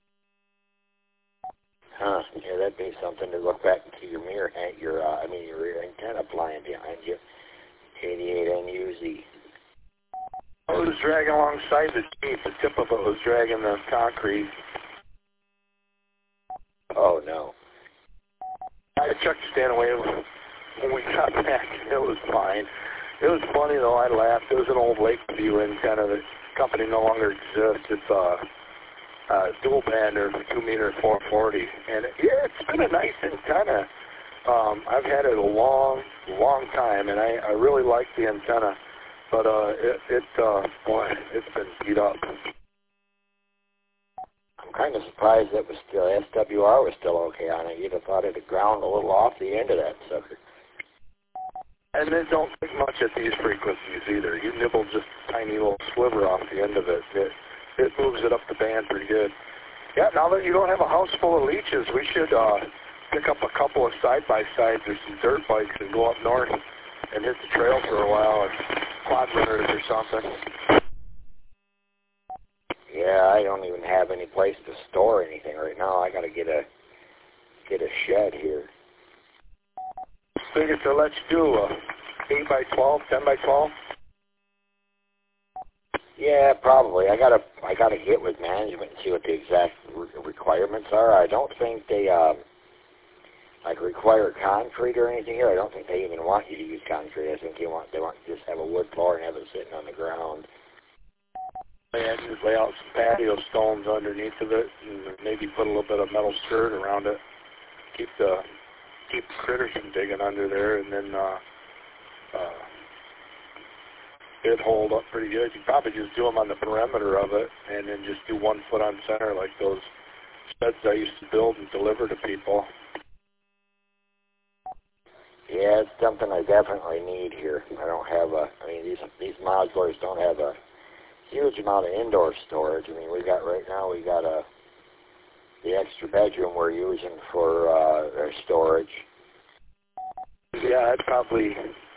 Huh? Yeah, that'd be something to look back into your mirror at your, uh, I mean your rear antenna flying behind you. eighty-eight N U Z. It was dragging alongside the Jeep. The tip of it was dragging the concrete. Oh, no. I checked Stanaway when we got back. It was fine. It was funny, though. I laughed. It was an old Lakeview antenna. The company no longer exists. It's a, a dual bander for two meter four forty. And, yeah, it's been a nice antenna. Um, I've had it a long, long time, and I, I really like the antenna. But uh, it, it uh, boy, it's been beat up. I'm kind of surprised that was still S W R was still okay on it. You'd have thought it had ground a little off the end of that sucker. And they don't take much at these frequencies either. You nibble just a tiny little sliver off the end of it. It it moves it up the band pretty good. Yeah, now that you don't have a house full of leeches, we should uh, pick up a couple of side-by-sides or some dirt bikes and go up north and hit the trail for a while, or quad runners or something. Yeah, I don't even have any place to store anything right now. I got to get a get a shed here. Figured to let you do a eight by twelve, ten by twelve. Yeah, probably. I gotta I gotta get with management and see what the exact re requirements are. I don't think they um like require concrete or anything here. I don't think they even want you to use concrete. I think they want they want you to just have a wood floor and have it sitting on the ground. And just lay out some patio stones underneath of it, and maybe put a little bit of metal skirt around it. Keep the keep the critters from digging under there, and then uh, uh, it'd hold up pretty good. You probably just do them on the perimeter of it, and then just do one foot on center like those sheds I used to build and deliver to people. Yeah, it's something I definitely need here. I don't have a, I mean, these these modulars don't have a huge amount of indoor storage. I mean, we got, right now, we got a, the extra bedroom we're using for uh, our storage. Yeah, I'd probably,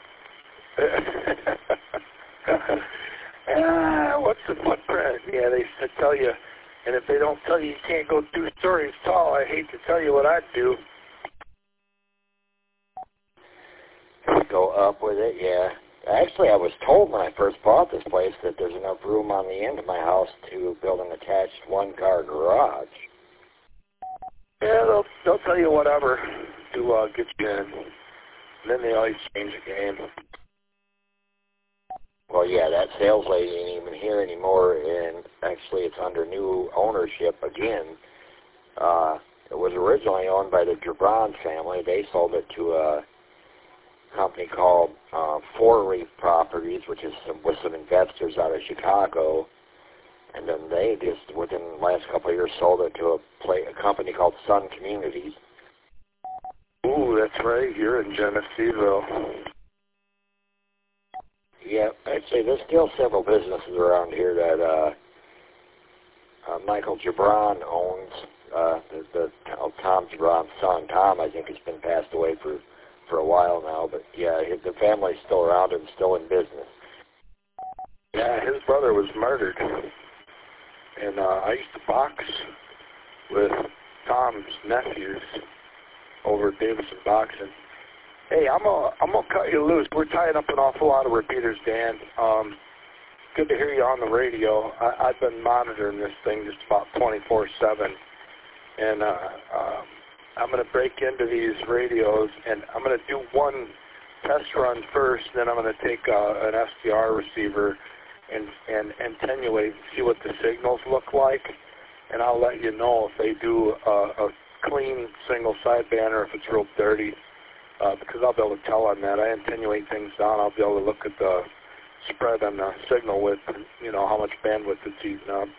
ah, what's the footprint? Yeah, they s- tell you, and if they don't tell you you can't go two stories tall, I hate to tell you what I'd do. Go up with it, yeah. Actually, I was told when I first bought this place that there's enough room on the end of my house to build an attached one-car garage. Yeah, they'll they'll tell you whatever to uh, get you in. And then they always change the game. Well, yeah, that sales lady ain't even here anymore, and actually it's under new ownership again. Uh, it was originally owned by the Gibran family. They sold it to a company called uh, Four Leaf Properties, which is some, with some investors out of Chicago, and then they just within the last couple of years sold it to a, play, a company called Sun Communities. Ooh, that's right. You're in Geneseo. Yeah, actually, there's still several businesses around here that uh, uh, Michael Gibran owns. Uh, the, the Tom Gibran's son, Tom, I think, has been passed away for for a while now, but yeah, his, the family's still around and still in business. Yeah, his brother was murdered, and uh, I used to box with Tom's nephews over at Davidson Boxing. Hey, I'm gonna I'm gonna cut you loose. We're tying up an awful lot of repeaters, Dan. Um, good to hear you on the radio. I, I've been monitoring this thing just about twenty-four seven, and uh, um, I'm going to break into these radios, and I'm going to do one test run first, then I'm going to take uh, an S D R receiver and, and attenuate, see what the signals look like, and I'll let you know if they do uh, a clean single sideband or if it's real dirty, uh, because I'll be able to tell on that. I attenuate things down. I'll be able to look at the spread on the signal width and, you know, how much bandwidth it's eating up.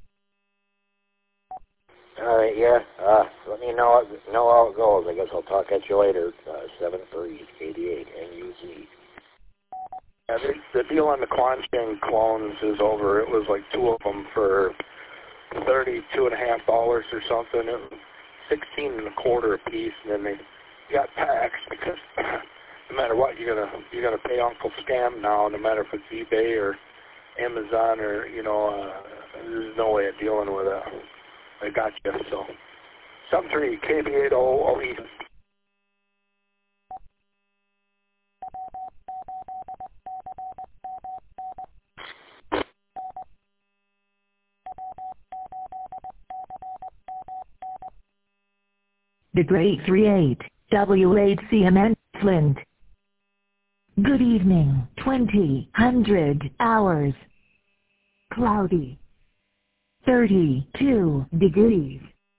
All right, yeah. Uh, let me know, know how it goes. I guess I'll talk at you later. Uh, seven three eighty-eight N U Z. Yeah, the, the deal on the Quancheng clones is over. It was like two of them for thirty-two and a half dollars or something. It was sixteen and a quarter a piece, and then they got taxed because no matter what, you're gonna you're gonna pay Uncle Scam now. No matter if it's eBay or Amazon or you know, uh, there's no way of dealing with it. I got you. So, seven three K B eight O O E. The Great three eight, W eight C M N, Flint. Good evening, twenty, hundred, hours. Cloudy. thirty-two degrees.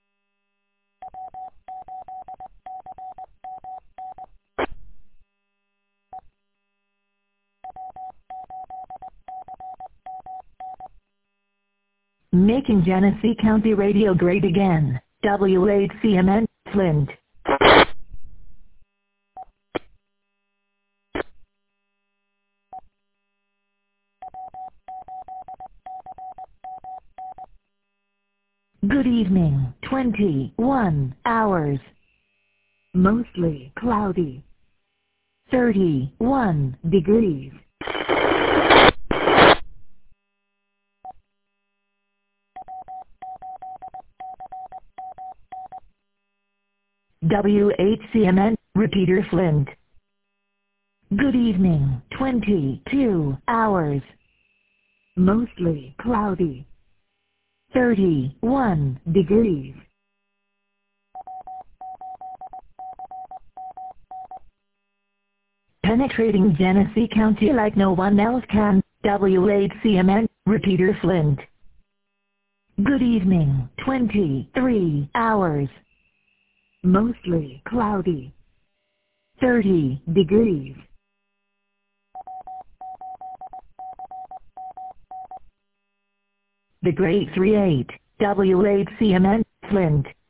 Making Genesee County radio great again, W eight C M N, Flint. Good evening, twenty-one hours. Mostly cloudy. thirty-one degrees. W eight C M N, repeater Flint. Good evening, twenty-two hours. Mostly cloudy. thirty-one degrees. Penetrating Genesee County like no one else can, W eight C M N, repeater Flint. Good evening, twenty-three hours. Mostly cloudy. thirty degrees. The Great three eight, W eight C M N, Flint.